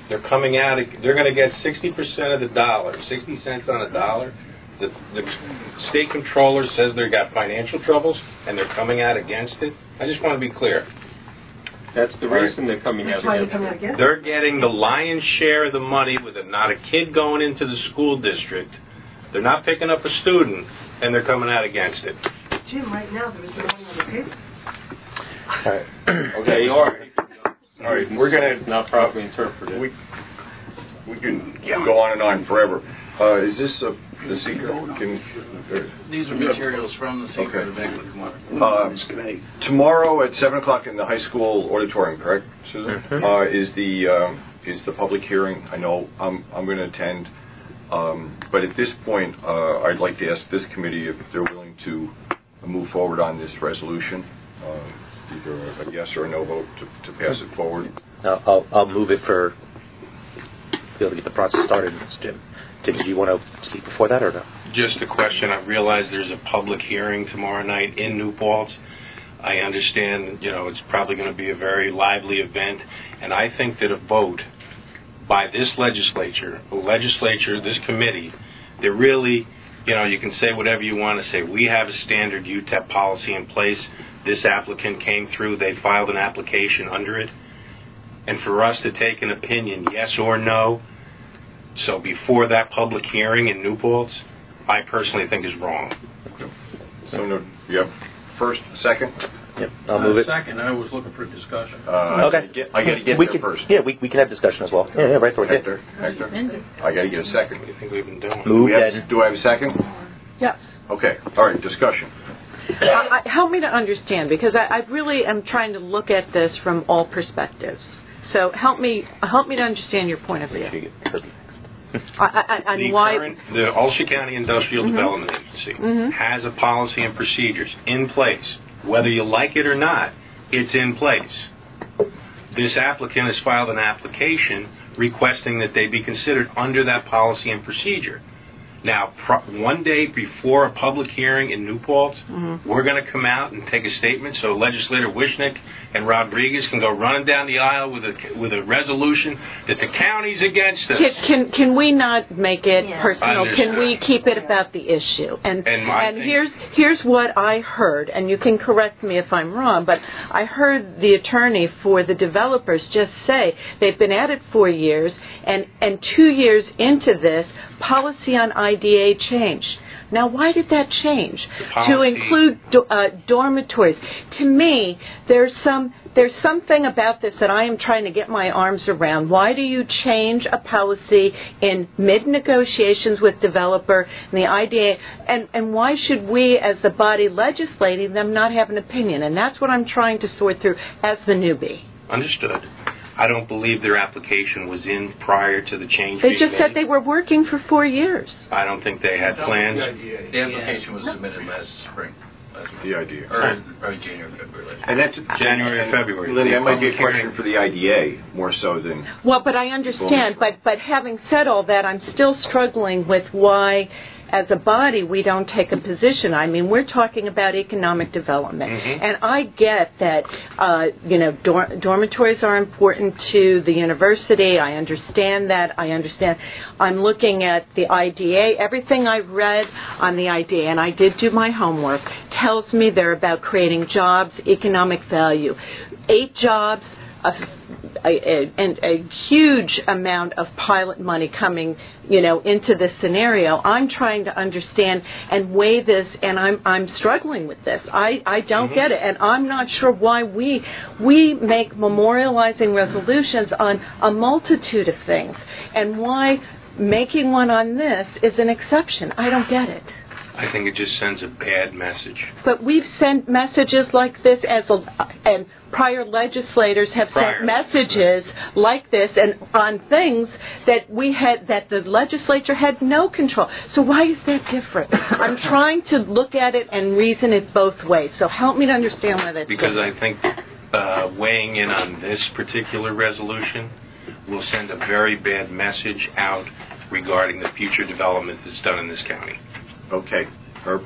They're coming out, they're going to get sixty percent of the dollar, sixty cents on a dollar. The, the state controller says they've got financial troubles, and they're coming out against it. I just want to be clear. That's the reason they're coming out against it. They're getting the lion's share of the money with it. Not a kid going into the school district. They're not picking up a student, and they're coming out against it. Jim, right now there is no money on the table. All right. Okay, all right. All right, we're going to... Not properly interpreted. We, we can go on and on forever. Uh, is this a, the seeker? Can, uh, These are materials from the seeker Okay. to make with tomorrow. Uh, tomorrow at seven o'clock in the high school auditorium, correct, Susan? Mm-hmm. Uh, is the um, is the public hearing? I know I'm I'm going to attend, um, but at this point, uh, I'd like to ask this committee if they're willing to move forward on this resolution, uh, either a yes or a no vote to, to pass it forward. Uh, I'll, I'll move it for be able to get the process started, Jim. Did you want to speak before that or no? Just a question. I realize there's a public hearing tomorrow night in New Paltz. I understand, you know, it's probably going to be a very lively event, and I think that a vote by this legislature, the legislature, this committee, that really, you know, you can say whatever you want to say. We have a standard U T E P policy in place. This applicant came through. They filed an application under it. And for us to take an opinion, yes or no, so before that public hearing in New Paltz, I personally think is wrong. So, no, you have first, second? Yep, I'll move Uh, it. Second, I was looking for discussion. Uh, Okay. I got to get we there can, first. Yeah, we, we can have discussion as well. Yeah, yeah, right. Right. Hector, Hector, I got to get a second. What do you think we've been doing? Do, Move we have, and do I have a second? Yes. Okay, all right, discussion. I, I, help me to understand, because I, I really am trying to look at this from all perspectives. So help me help me to understand your point of view. I, I, and The why? current, the Ulster County Industrial Mhm. Development Agency Mhm. has a policy and procedures in place. Whether you like it or not, it's in place. This applicant has filed an application requesting that they be considered under that policy and procedure. Now, pro- one day before a public hearing in New Paltz, Mm-hmm. we're going to come out and take a statement so Legislator Wishnick and Rodriguez can go running down the aisle with a with a resolution that the county's against us. Can, can can we not make it Yeah. personal? Can we Understood. keep it about the issue? And And my and thing- here's here's what I heard, and you can correct me if I'm wrong, but I heard the attorney for the developers just say they've been at it for years, and and two years into this, policy on I D A changed. Now, why did that change? To policy- include do, uh, dormitories. To me, there's some there's something about this that I am trying to get my arms around. Why do you change a policy in mid-negotiations with developer and the I D A? And, and why should we, as the body legislating them, not have an opinion? And that's what I'm trying to sort through as the newbie. Understood. I don't believe their application was in prior to the change They being just said made. they were working for four years. I don't think they had plans. The application was submitted last spring. Last The idea. Or probably January, February. last And that's January or February. Lenny, that might be a Public question hearing. for the I D A more so than. Well, but I understand. But but having said all that, I'm still struggling with why, as a body, we don't take a position. I mean, we're talking about economic development, Mhm. and I get that. Uh, you know, dor- dormitories are important to the university. I understand that. I understand. I'm looking at the I D A. Everything I've read on the I D A, and I did do my homework, tells me they're about creating jobs, economic value. Eight jobs. A, a, a, and a huge amount of pilot money coming, you know, into this scenario. I'm trying to understand and weigh this, and I'm I'm struggling with this. I, I don't Mhm. get it, and I'm not sure why we we make memorializing resolutions on a multitude of things, and why making one on this is an exception. I don't get it. I think it just sends a bad message. But we've sent messages like this as a, and prior legislators have Prior. sent messages like this and on things that we had that the legislature had no control. So why is that different? I'm trying to look at it and reason it both ways. So help me to understand why that's Because I different. think uh, weighing in on this particular resolution will send a very bad message out regarding the future development that's done in this county. Okay, Herb.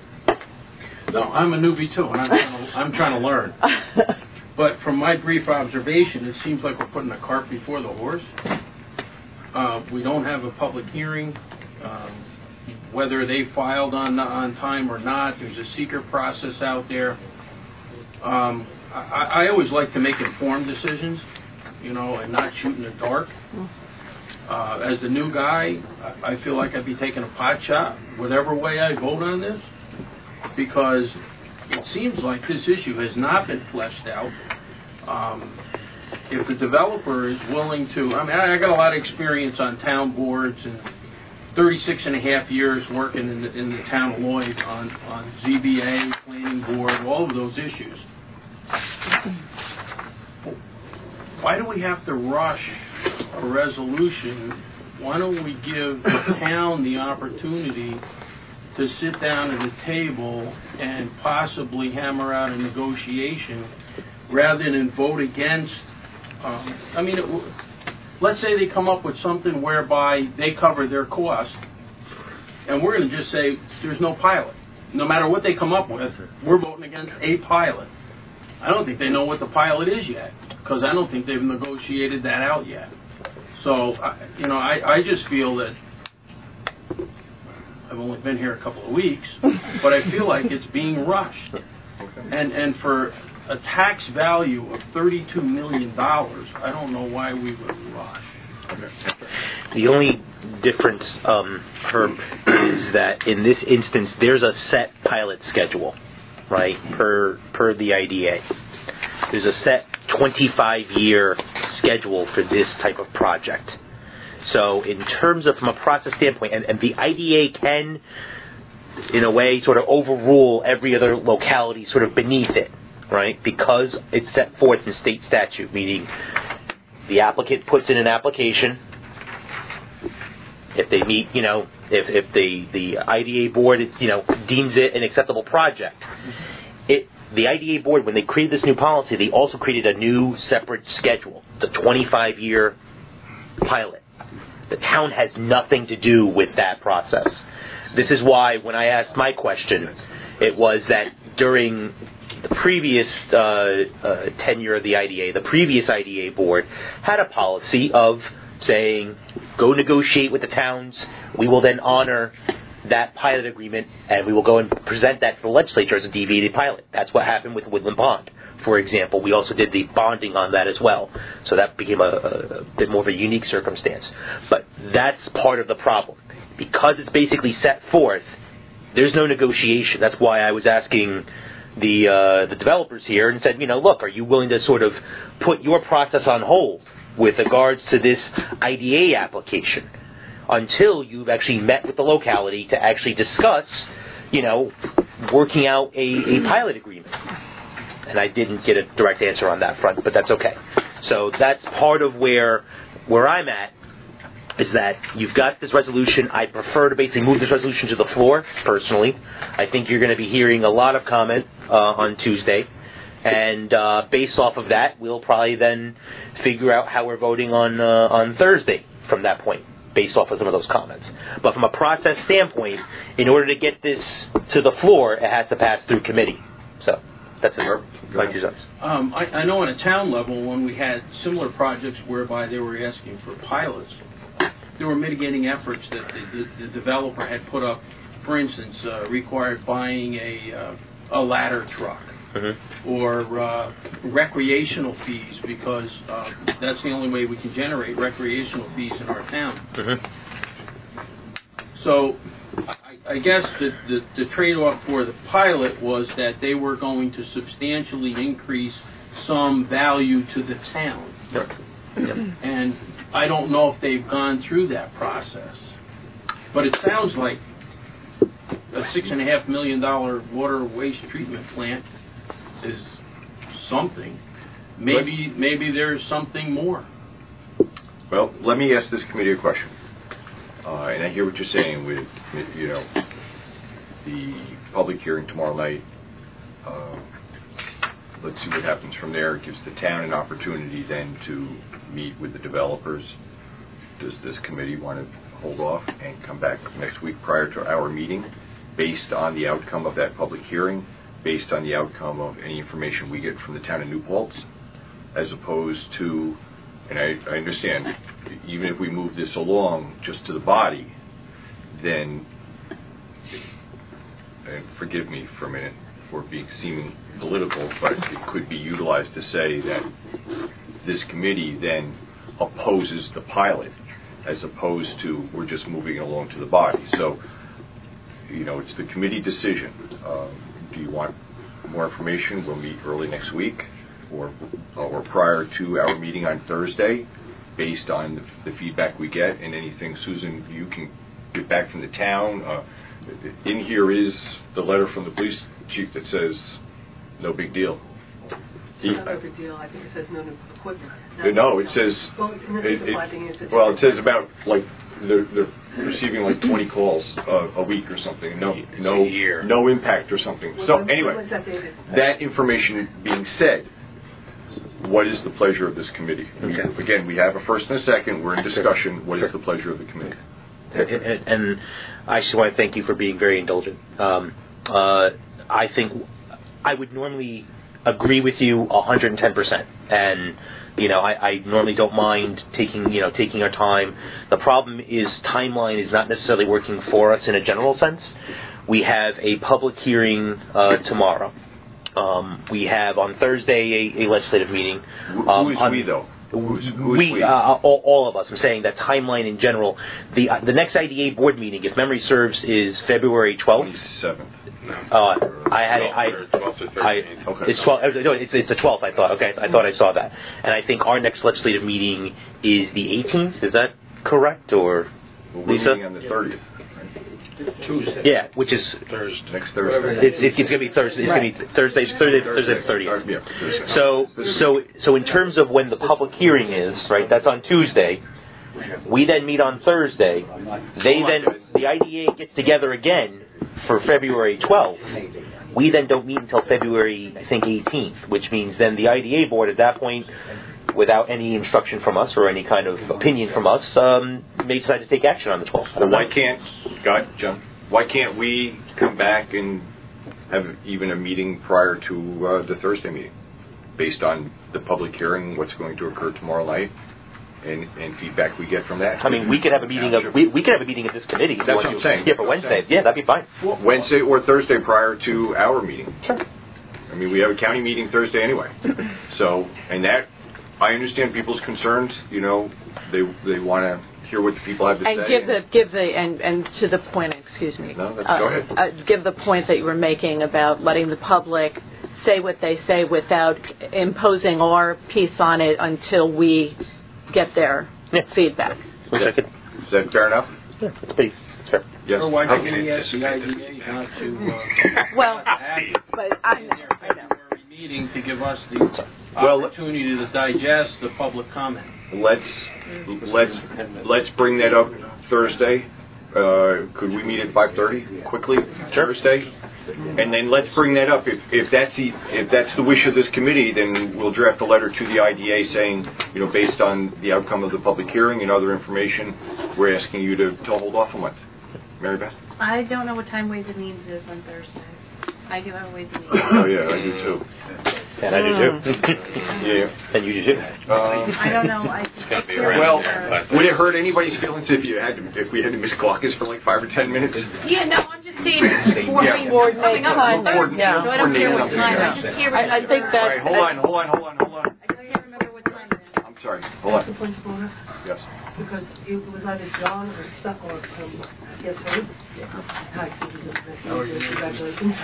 No, I'm a newbie too, and I'm trying to, I'm trying to learn. But from my brief observation, it seems like we're putting the cart before the horse. Uh, we don't have a public hearing. Um, whether they filed on on time or not, there's a secret process out there. Um, I, I always like to make informed decisions, you know, and not shoot in the dark. Uh, as the new guy, I, I feel like I'd be taking a pot shot whatever way I vote on this, because it seems like this issue has not been fleshed out. Um, if the developer is willing to, I mean, I got a lot of experience on town boards and thirty-six and a half years working in the, in the town of Lloyd on, on Z B A, planning board, all of those issues. Why do we have to rush a resolution? Why don't we give the town the opportunity to sit down at a table and possibly hammer out a negotiation rather than vote against? Um, I mean, it, let's say they come up with something whereby they cover their cost, and we're going to just say there's no pilot. No matter what they come up with, we're voting against a pilot. I don't think they know what the pilot is yet, because I don't think they've negotiated that out yet. So, you know, I, I just feel that I've only been here a couple of weeks, but I feel like it's being rushed. And and for a tax value of thirty-two million dollars, I don't know why we would rush. The only difference, um, Herb, is that in this instance, there's a set pilot schedule, right, per per the I D A. There's a set twenty-five year schedule for this type of project. So in terms of, from a process standpoint, and, and the I D A can, in a way, sort of overrule every other locality sort of beneath it, right, because it's set forth in state statute, meaning the applicant puts in an application. If they meet, you know, if, if the, the I D A board, you know, deems it an acceptable project, it the I D A board, when they created this new policy, they also created a new separate schedule, the twenty-five year pilot. The town has nothing to do with that process. This is why when I asked my question, it was that during the previous uh, uh, tenure of the I D A, the previous I D A board had a policy of saying, go negotiate with the towns, we will then honor that pilot agreement, and we will go and present that to the legislature as a deviated pilot. That's what happened with Woodland Pond, for example. We also did the bonding on that as well, so that became a, a, a bit more of a unique circumstance. But that's part of the problem. Because it's basically set forth, there's no negotiation. That's why I was asking the uh, the developers here and said, you know, look, are you willing to sort of put your process on hold with regards to this I D A application until you've actually met with the locality to actually discuss, you know, working out a, a pilot agreement? And I didn't get a direct answer on that front, but that's okay. So that's part of where where I'm at, is that you've got this resolution. I prefer to basically move this resolution to the floor, personally. I think you're going to be hearing a lot of comment uh, on Tuesday. And uh, based off of that, we'll probably then figure out how we're voting on uh, on Thursday from that point, based off of some of those comments. But from a process standpoint, in order to get this to the floor, it has to pass through committee. So that's it. My two cents. Um, I, I know on a town level, when we had similar projects whereby they were asking for pilots, there were mitigating efforts that the, the, the developer had put up. For instance, uh, required buying a uh, a ladder truck. Mm-hmm. Or uh, recreational fees, because uh, that's the only way we can generate recreational fees in our town. Mm-hmm. So I, I guess the, the, the trade-off for the pilot was that they were going to substantially increase some value to the town. Yep. Yep. And I don't know if they've gone through that process. But it sounds like a six and a half million dollar water waste treatment plant is something. Maybe maybe there's something more. Well, let me ask this committee a question. Uh, and I hear what you're saying with, you know, the public hearing tomorrow night. Uh, let's see what happens from there. It gives the town an opportunity then to meet with the developers. Does this committee want to hold off and come back next week prior to our meeting based on the outcome of that public hearing, based on the outcome of any information we get from the town of New Paltz, as opposed to and I, I understand, even if we move this along just to the body, then, and forgive me for a minute for being seeming political, but it could be utilized to say that this committee then opposes the pilot, as opposed to we're just moving it along to the body. So, you know, it's the committee decision. Um, do you want more information? We'll meet early next week, or or prior to our meeting on Thursday, based on the, the feedback we get and anything, Susan, you can get back from the town. Uh, in here is the letter from the police chief that says no big deal. He, It's not a big deal. I think it says no new equipment. no, it says Well, in the it, simplifying thing, it's it, a well, it different- says about like they're, they're receiving like twenty calls uh, a week or something. No, no, no impact or something. Well, So when- anyway, when was that dated? that information being said, what is the pleasure of this committee? Okay. We, again, we have a first and a second. We're in discussion. What is the pleasure of the committee? And, and I just want to thank you for being very indulgent. Um, uh, I think I would normally agree with you one hundred ten percent, and you know I, I normally don't mind taking you know taking our time. The problem is timeline is not necessarily working for us in a general sense. We have a public hearing uh, tomorrow. Um, we have on Thursday a, a legislative meeting. Who, um, who is on, we though? Who's, who's we, we? uh, all, all of us. I'm saying that timeline in general. The uh, the next I D A board meeting, if memory serves, is February twelfth. twenty-seventh. Uh, I had I, I it's twelve. No, it's it's the twelfth. I thought. Okay, I thought I saw that. And I think our next legislative meeting is the eighteenth. Is that correct, or Well, we're Lisa? meeting on the thirtieth. Tuesday. Yeah, which is Thursday. Next Thursday. It's, it's, it's going to be Thursday. It's going to be Thursday. Thursday. Thursday the thirtieth. Yeah, Thursday. So so so in terms of when the public hearing is, right? That's on Tuesday. We then meet on Thursday. They then the I D A gets together again for February twelfth. We then don't meet until February, I think, eighteenth, which means then the I D A board at that point, without any instruction from us or any kind of opinion from us, um, may decide to take action on the twelfth. Well, why can't, God, John, why can't we come back and have even a meeting prior to uh, the Thursday meeting, based on the public hearing, what's going to occur tomorrow night, and, and feedback we get from that? I mean, we could have a meeting of we, we could have a meeting of this committee. If That's you what want I'm to. saying. Yeah, for That's what I'm Wednesday. saying. Yeah, that'd be fine. Wednesday or Thursday prior to our meeting. Sure. I mean, we have a county meeting Thursday anyway. So, and that, I understand people's concerns. You know, they they want to hear what the people have to And say. give the give the and, and to the point. Excuse me. No, that's, uh, go ahead. Uh, give the point that you were making about letting the public say what they say without imposing our piece on it until we get their Yeah. feedback. Which I could. Is that fair enough? Yeah, it's pretty fair. Yes. Or why Okay. didn't we ask the I D A not to uh, Well, add but I in know, their I know. February meeting to give us the Well, opportunity to digest the public comment? Let's let's let's bring that up Thursday. Uh, could we meet at five thirty quickly Thursday? And then let's bring that up. If if that's the if that's the wish of this committee, then we'll draft a letter to the I D A saying, you know, based on the outcome of the public hearing and other information, we're asking you to, to hold off a month. Mary Beth? I don't know what time Ways and Means is on Thursday. I do have a Ways and Means. Oh yeah, I do too. And I do too. Yeah. And you do too. Uh, I don't know. I, Well, would it hurt anybody's feelings if you had to, if we had to miss caucus for like five or ten minutes? yeah, no, I'm just saying before Yeah. we Coordinate coming up time. on Thursday, Yeah. so I don't care what Coordinate time. I something, just care I, I think All that. right, hold on, hold on, hold on, hold on. I can't remember what time it is. I'm sorry. Hold on. That's the point of order, Yes. because it was either John or Stuck or, um, yes, sir? Hi, Susan. Congratulations.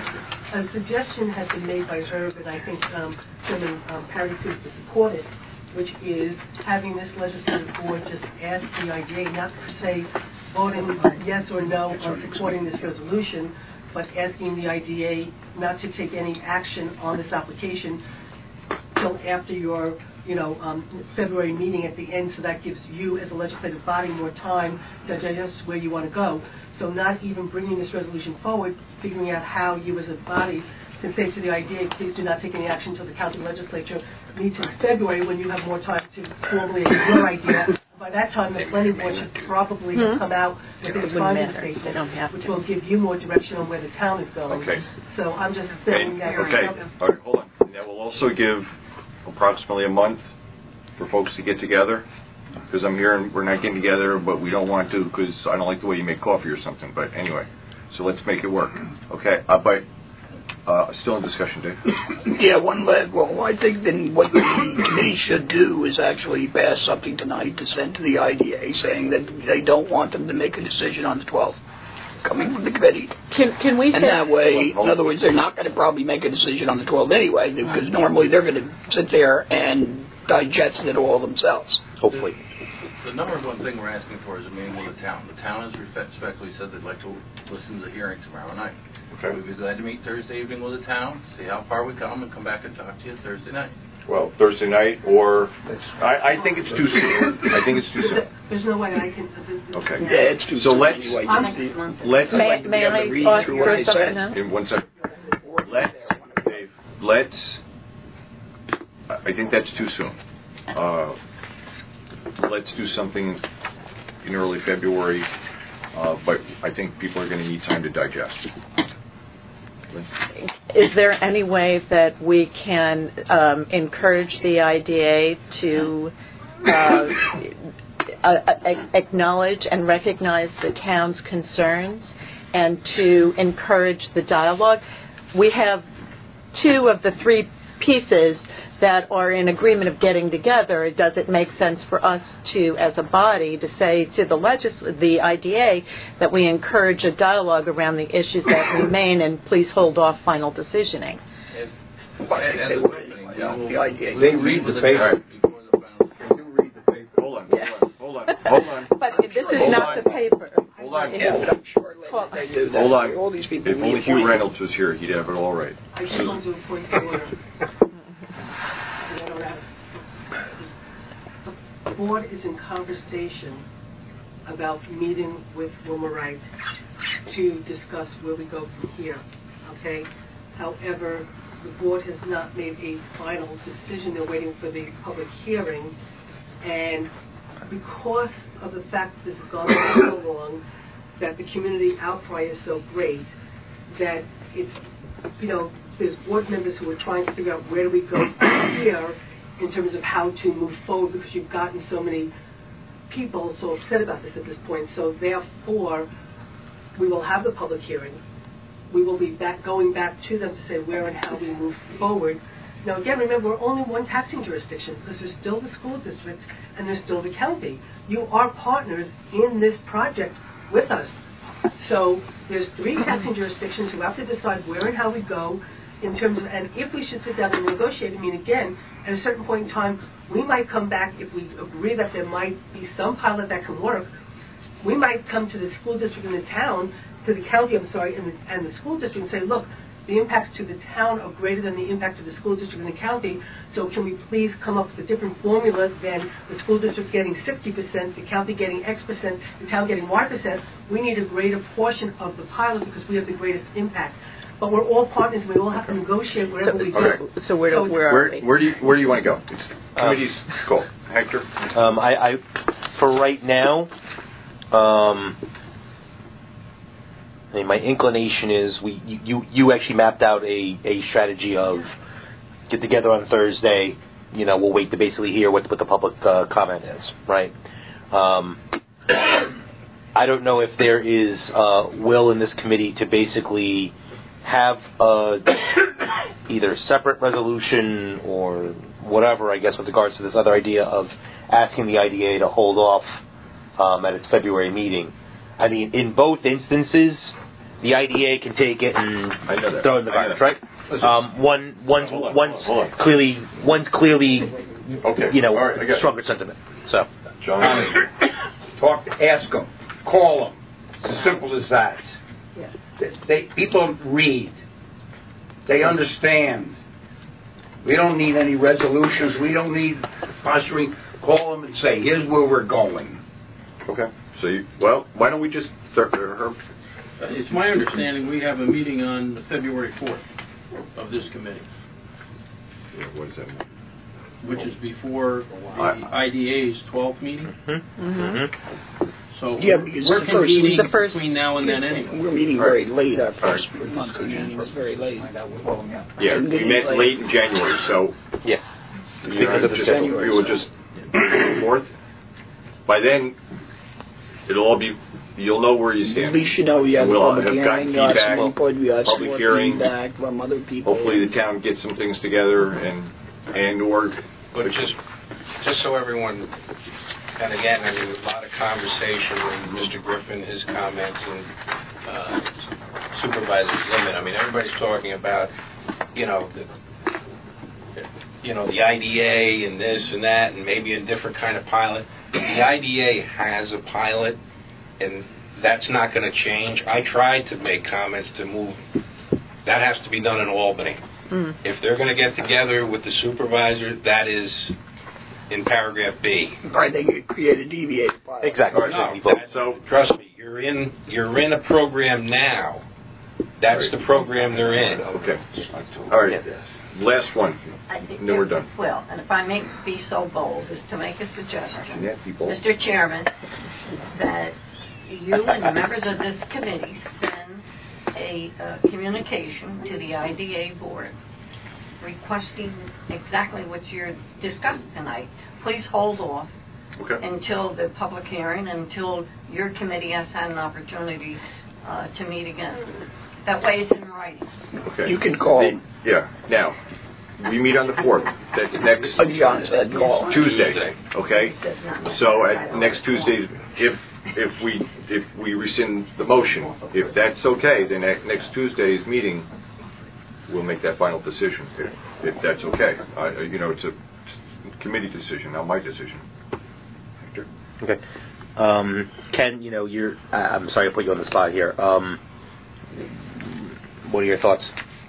A suggestion has been made by Herb, and I think um, Chairman um, Parry could support it, which is having this legislative board just ask the I D A, not per se voting yes or no on supporting this resolution, but asking the I D A not to take any action on this application till after your, you know, um, February meeting at the end, so that gives you as a legislative body more time to digest where you want to go. So not even bringing this resolution forward, figuring out how you as a body can say to the I D A, please do not take any action until the county legislature meets in February when you have more time to formulate your idea. By that time, the planning board should probably Hmm. have come out with It its wouldn't finding matter. They statement, don't have which to. will give you more direction on where the town is going. Okay. So I'm just saying And, that. okay. All right, hold on. That will also give approximately a month for folks to get together? Because I'm hearing we're not getting together, but we don't want to because I don't like the way you make coffee or something. But anyway, so let's make it work. Okay, uh, but uh, still in discussion, Dave. Yeah, one last. Well, I think then what the committee should do is actually pass something tonight to send to the I D A saying that they don't want them to make a decision on the twelfth, coming from the committee. Can can we? And say, that way, in other words, they're not going to probably make a decision on the twelfth anyway, because normally they're going to sit there and digest it all themselves. Hopefully. The number one thing we're asking for is a meeting with the town. The town has respectfully said they'd like to listen to the hearing tomorrow night. Okay. We'd be glad to meet Thursday evening with the town, see how far we come, and come back and talk to you Thursday night. Well, Thursday night, or I, I think it's too soon. I think it's too soon. There's no way I can. Okay. Yeah, it's too so soon let's anyway. let's May, like to may be able I to read ask through what for I something said. now? in one second. Let's Dave. Let's. I think that's too soon. Uh, let's do something in early February, uh, but I think people are going to need time to digest. Is there any way that we can um, encourage the I D A to uh, uh, acknowledge and recognize the town's concerns and to encourage the dialogue? We have two of the three pieces that are in agreement of getting together. Does it make sense for us to, as a body, to say to the legis- the I D A that we encourage a dialogue around the issues that remain and please hold off final decisioning? And, and, and the, Yeah, the I D A. They read the paper. Hold on, hold on, hold on, hold on. But this is Hold not on. the paper. Hold on. Yeah, but I'm sure that they do that. Hold on. All these people If need only Hugh appointments. Reynolds was here, he'd have it all right. I just want to do a point of order. I don't have- The board is in conversation about meeting with Wilma Wright to discuss where we go from here, okay? However, the board has not made a final decision. They're waiting for the public hearing. And because of the fact that this has gone on so long, that the community outcry is so great, that it's, you know, there's board members who are trying to figure out where do we go from here in terms of how to move forward, because you've gotten so many people so upset about this at this point. So therefore, we will have the public hearing. We will be back going back to them to say where and how we move forward. Now again, remember, we're only one taxing jurisdiction, because there's still the school district and there's still the county. You are partners in this project with us. So there's three taxing jurisdictions who have to decide where and how we go in terms of, and if we should sit down and negotiate, I mean, again, at a certain point in time, we might come back, if we agree that there might be some pilot that can work, we might come to the school district and the town, to the county, I'm sorry, and the, and the school district and say, look, the impacts to the town are greater than the impact of the school district and the county, so can we please come up with a different formula than the school district getting sixty percent, the county getting X percent, the town getting Y percent. We need a greater portion of the pilot because we have the greatest impact. But we're all partners, we all have to negotiate whatever So, we do. okay. so where, So where are Where, we? where do you where do you want to go? It's committee's call. Hector? Um, I, I, for right now, um, I mean, my inclination is we you you actually mapped out a, a strategy of get together on Thursday. You know, we'll wait to basically hear what what the public uh, comment is, right? Um, I don't know if there is uh, will in this committee to basically have a either separate resolution or whatever, I guess, with regards to this other idea of asking the I D A to hold off um, at its February meeting. I mean, in both instances, the I D A can take it and I know that. throw it in the I know garbage, that. right? Um, one, one's, Hold on, one's hold on. clearly, one's clearly, Okay. you know, All right, I got it. stronger sentiment. So, John? Talk, ask them, call them. It's as simple as that. Yeah. They, they people read. They understand. We don't need any resolutions. We don't need posturing. Call them and say, "Here's where we're going." Okay. So you, well, why don't we just start there, Herb? Uh, It's my understanding we have a meeting on February fourth of this committee, Yeah, what does that mean? which is before the I- I D A's twelfth meeting. Mm-hmm. So Yeah, we're, because we're the first convening week- The first- between now and then anyway. We're meeting very late. Our first All right. monthly meeting was very late. Yeah, we met late in January, so yeah. you Because know, of the just, schedule. we will just fourth. By then, it'll all be, you'll know where you stand. At least you know you have a We'll public have gotten hearing, you have feedback, some input, you have public some hearing. feedback from other people. Hopefully the town gets some things together and, and or, But just, just so everyone, and again, I mean, a lot of conversation with Mister Griffin, his comments, and uh, Supervisor Zimmet. I mean, everybody's talking about, you know, the, you know, the I D A and this and that, and maybe a different kind of pilot. The I D A has a pilot, and that's not going to change. I tried to make comments to move. That has to be done in Albany. Mm. If they're going to get together with the supervisor, that is in paragraph B. Right, they could create a deviated pilot. Exactly. No, that- so trust me, you're in you're in a program now. That's the program they're in. okay. All right, last one. I think No, we're if- done. Well, and if I may be so bold as to make a suggestion, Yeah, people. Mister Chairman, that you and the members of this committee send a uh, communication to the I D A board requesting exactly what you're discussing tonight. Please hold off Okay. until the public hearing, until your committee has had an opportunity uh, to meet again. That way it's in writing. Okay. You can call. The- Yeah, now, we meet on the fourth. That's next Uh, John said call. Tuesday, okay? So at next Tuesday, if, if we, if we rescind the motion, if that's okay, then at next Tuesday's meeting, we'll make that final decision, if, if that's okay. I, you know, it's a committee decision, not my decision. Hector? Okay. Um, Ken, you know, you're. Uh, I'm sorry to put you on the spot here. Um, what are your thoughts?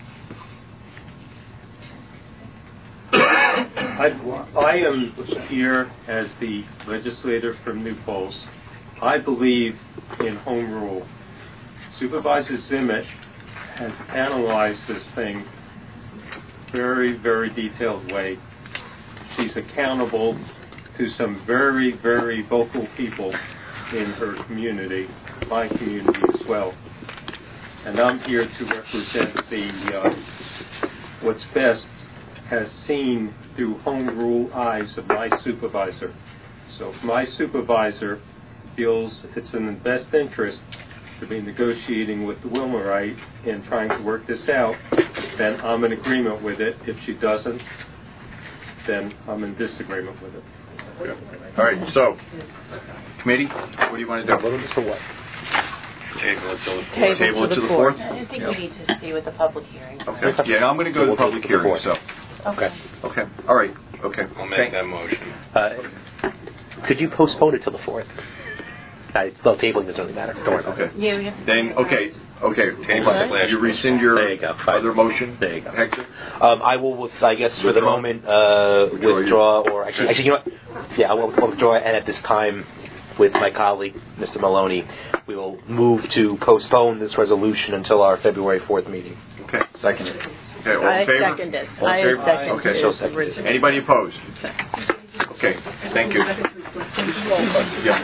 I, I am here as the legislator from New Paltz. I believe in home rule. Supervisor Zimmet has analyzed this thing very, very detailed way. She's accountable to some very, very vocal people in her community, my community as well. And I'm here to represent the uh, what's best has seen through home rule eyes of my supervisor. So if my supervisor feels it's in the best interest to be negotiating with the Wilmerite and trying to work this out, then I'm in agreement with it. If she doesn't, then I'm in disagreement with it. Okay. All right, so, committee, what do you want to do? Vote for what? Table it till the Table fourth. Table it to to the the fourth? I think Yeah. we need to see what the public hearing. Okay, yeah, I'm going to go to the public hearing, so, Okay. okay, all right, okay. I'll make that motion. Uh, could you postpone it till the fourth? I, well, tabling doesn't really matter. Don't worry about it. Okay, Yeah, yeah. then, okay, okay, Table okay. slash You rescind your There you go. Fine. other motion? There you go. Hector? Um, I will, with, I guess, for the Withdraw? moment, uh, Withdraw withdraw, you- or actually, actually, you know what? Yeah, I will I'll withdraw, and at this time, with my colleague, Mister Maloney, we will move to postpone this resolution until our February fourth meeting. Okay, second. Okay, all I in favor? second it. All in I favor? second Okay, his so second. original. anybody opposed? Okay, thank you. Yeah.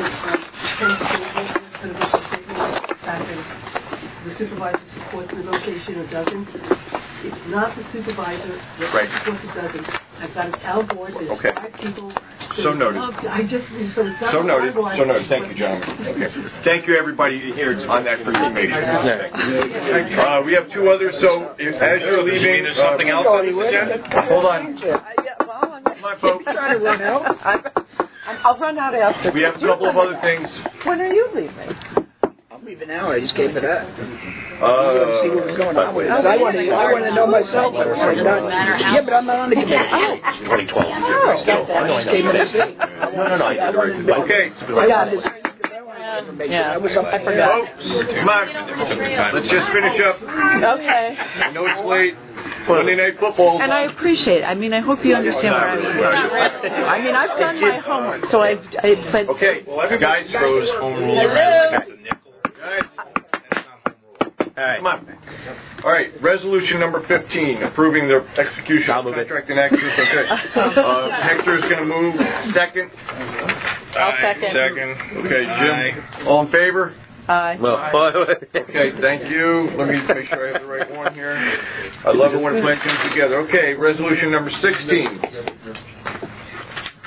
The supervisor supports the location or doesn't. It's not the supervisor that Right. supports or doesn't. I've got a town board, there's Okay. five people. So noted. I just, so it's not. So noted, a timeline. so noted. Thank you, gentlemen. Okay. Thank you, everybody here on that for your information. Uh, we have two others, so if- as you're leaving, There's something uh, else on this agenda? Hold on. Yeah, well, I'm Come on, folks. trying to run out. I'm, I'll run out after. We have a couple of other things. When are you leaving? I'm leaving now, I just gave it up. Uh, See what's going on with it. I want to, I want to know myself first. I'm not- Yeah, but I'm not on the committee. Oh. twenty twelve. Oh. Still, I know, I know. Gave it a C. No, no, no. I, Okay. I got it. Yeah, I was up I forgot. Folks, come on. Let's just finish up. Okay. I know it's late. Monday Night Football. And I appreciate it. I mean, I hope you understand where I'm from. I mean, I've done my homework, so I've, I, but... Okay, guys. Throws home rule. Hello? Guys. All right. Come on. All right, resolution number fifteen, approving the execution of contract and access. Okay. Uh, Hector's going to move. Second. I'll second. Second. Okay, Jim. All in favor? Aye. Well, Okay, thank you. Let me make sure I have the right one here. I love it when it plans things together. Okay, resolution number sixteen.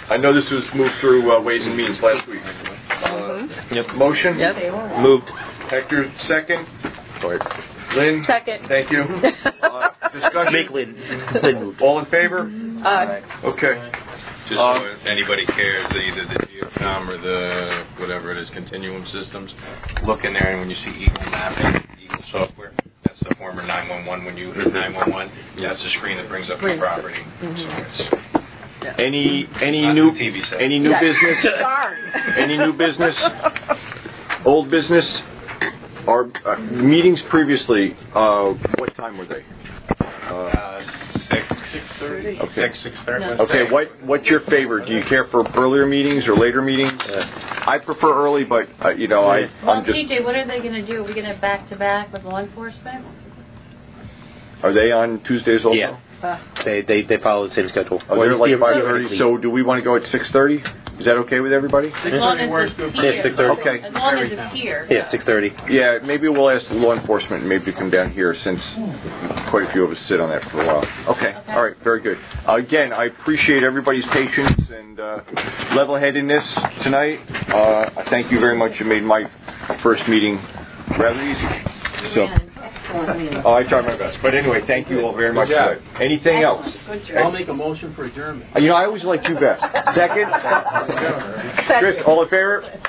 I know this was moved through uh, Ways and Means last week. Uh, Yep. Motion? Yep. Moved. Hector, second. Sorry. Lynn? Second. Thank you. Uh, discussion? Make Lynn. Lynn moved. All in favor? Aye. Okay. Just Um, so if anybody cares, the, either the Geocom or the, whatever it is, Continuum Systems, look in there and when you see Eagle Mapping, Eagle Software, that's the former nine one one. When you hit nine one one, that's the screen that brings up your property. So it's Any any not new the T V set. any new business? Darn. Any new business? Old business? Our uh, meetings previously, uh, what time were they? Uh, Uh, six, six thirty. Okay. Six, six thirty. okay. What what's your favor? Do you care for earlier meetings or later meetings? I prefer early, but uh, you know I Well, I'm just. T J, what are they going to do? Are we going to have back to back with law enforcement? Are they on Tuesdays also? Yeah. They, they they follow the same schedule. Oh, they're like five thirty. So do we want to go at six thirty? Is that okay with everybody? As long as it's Yeah, here. six thirty. Okay. As long as it's here. Yeah, six thirty. Yeah, maybe we'll ask law enforcement maybe to come down here since quite a few of us sit on that for a while. Okay, Okay. all right, very good. Uh, again, I appreciate everybody's patience and uh, level-headedness tonight. Uh, I thank you very much. You made my first meeting rather easy. So, oh, I tried my best. But anyway, thank you all very much. For that. Anything else? I'll make a motion for adjournment. You know, I always like you best. Second? Chris, all in favor?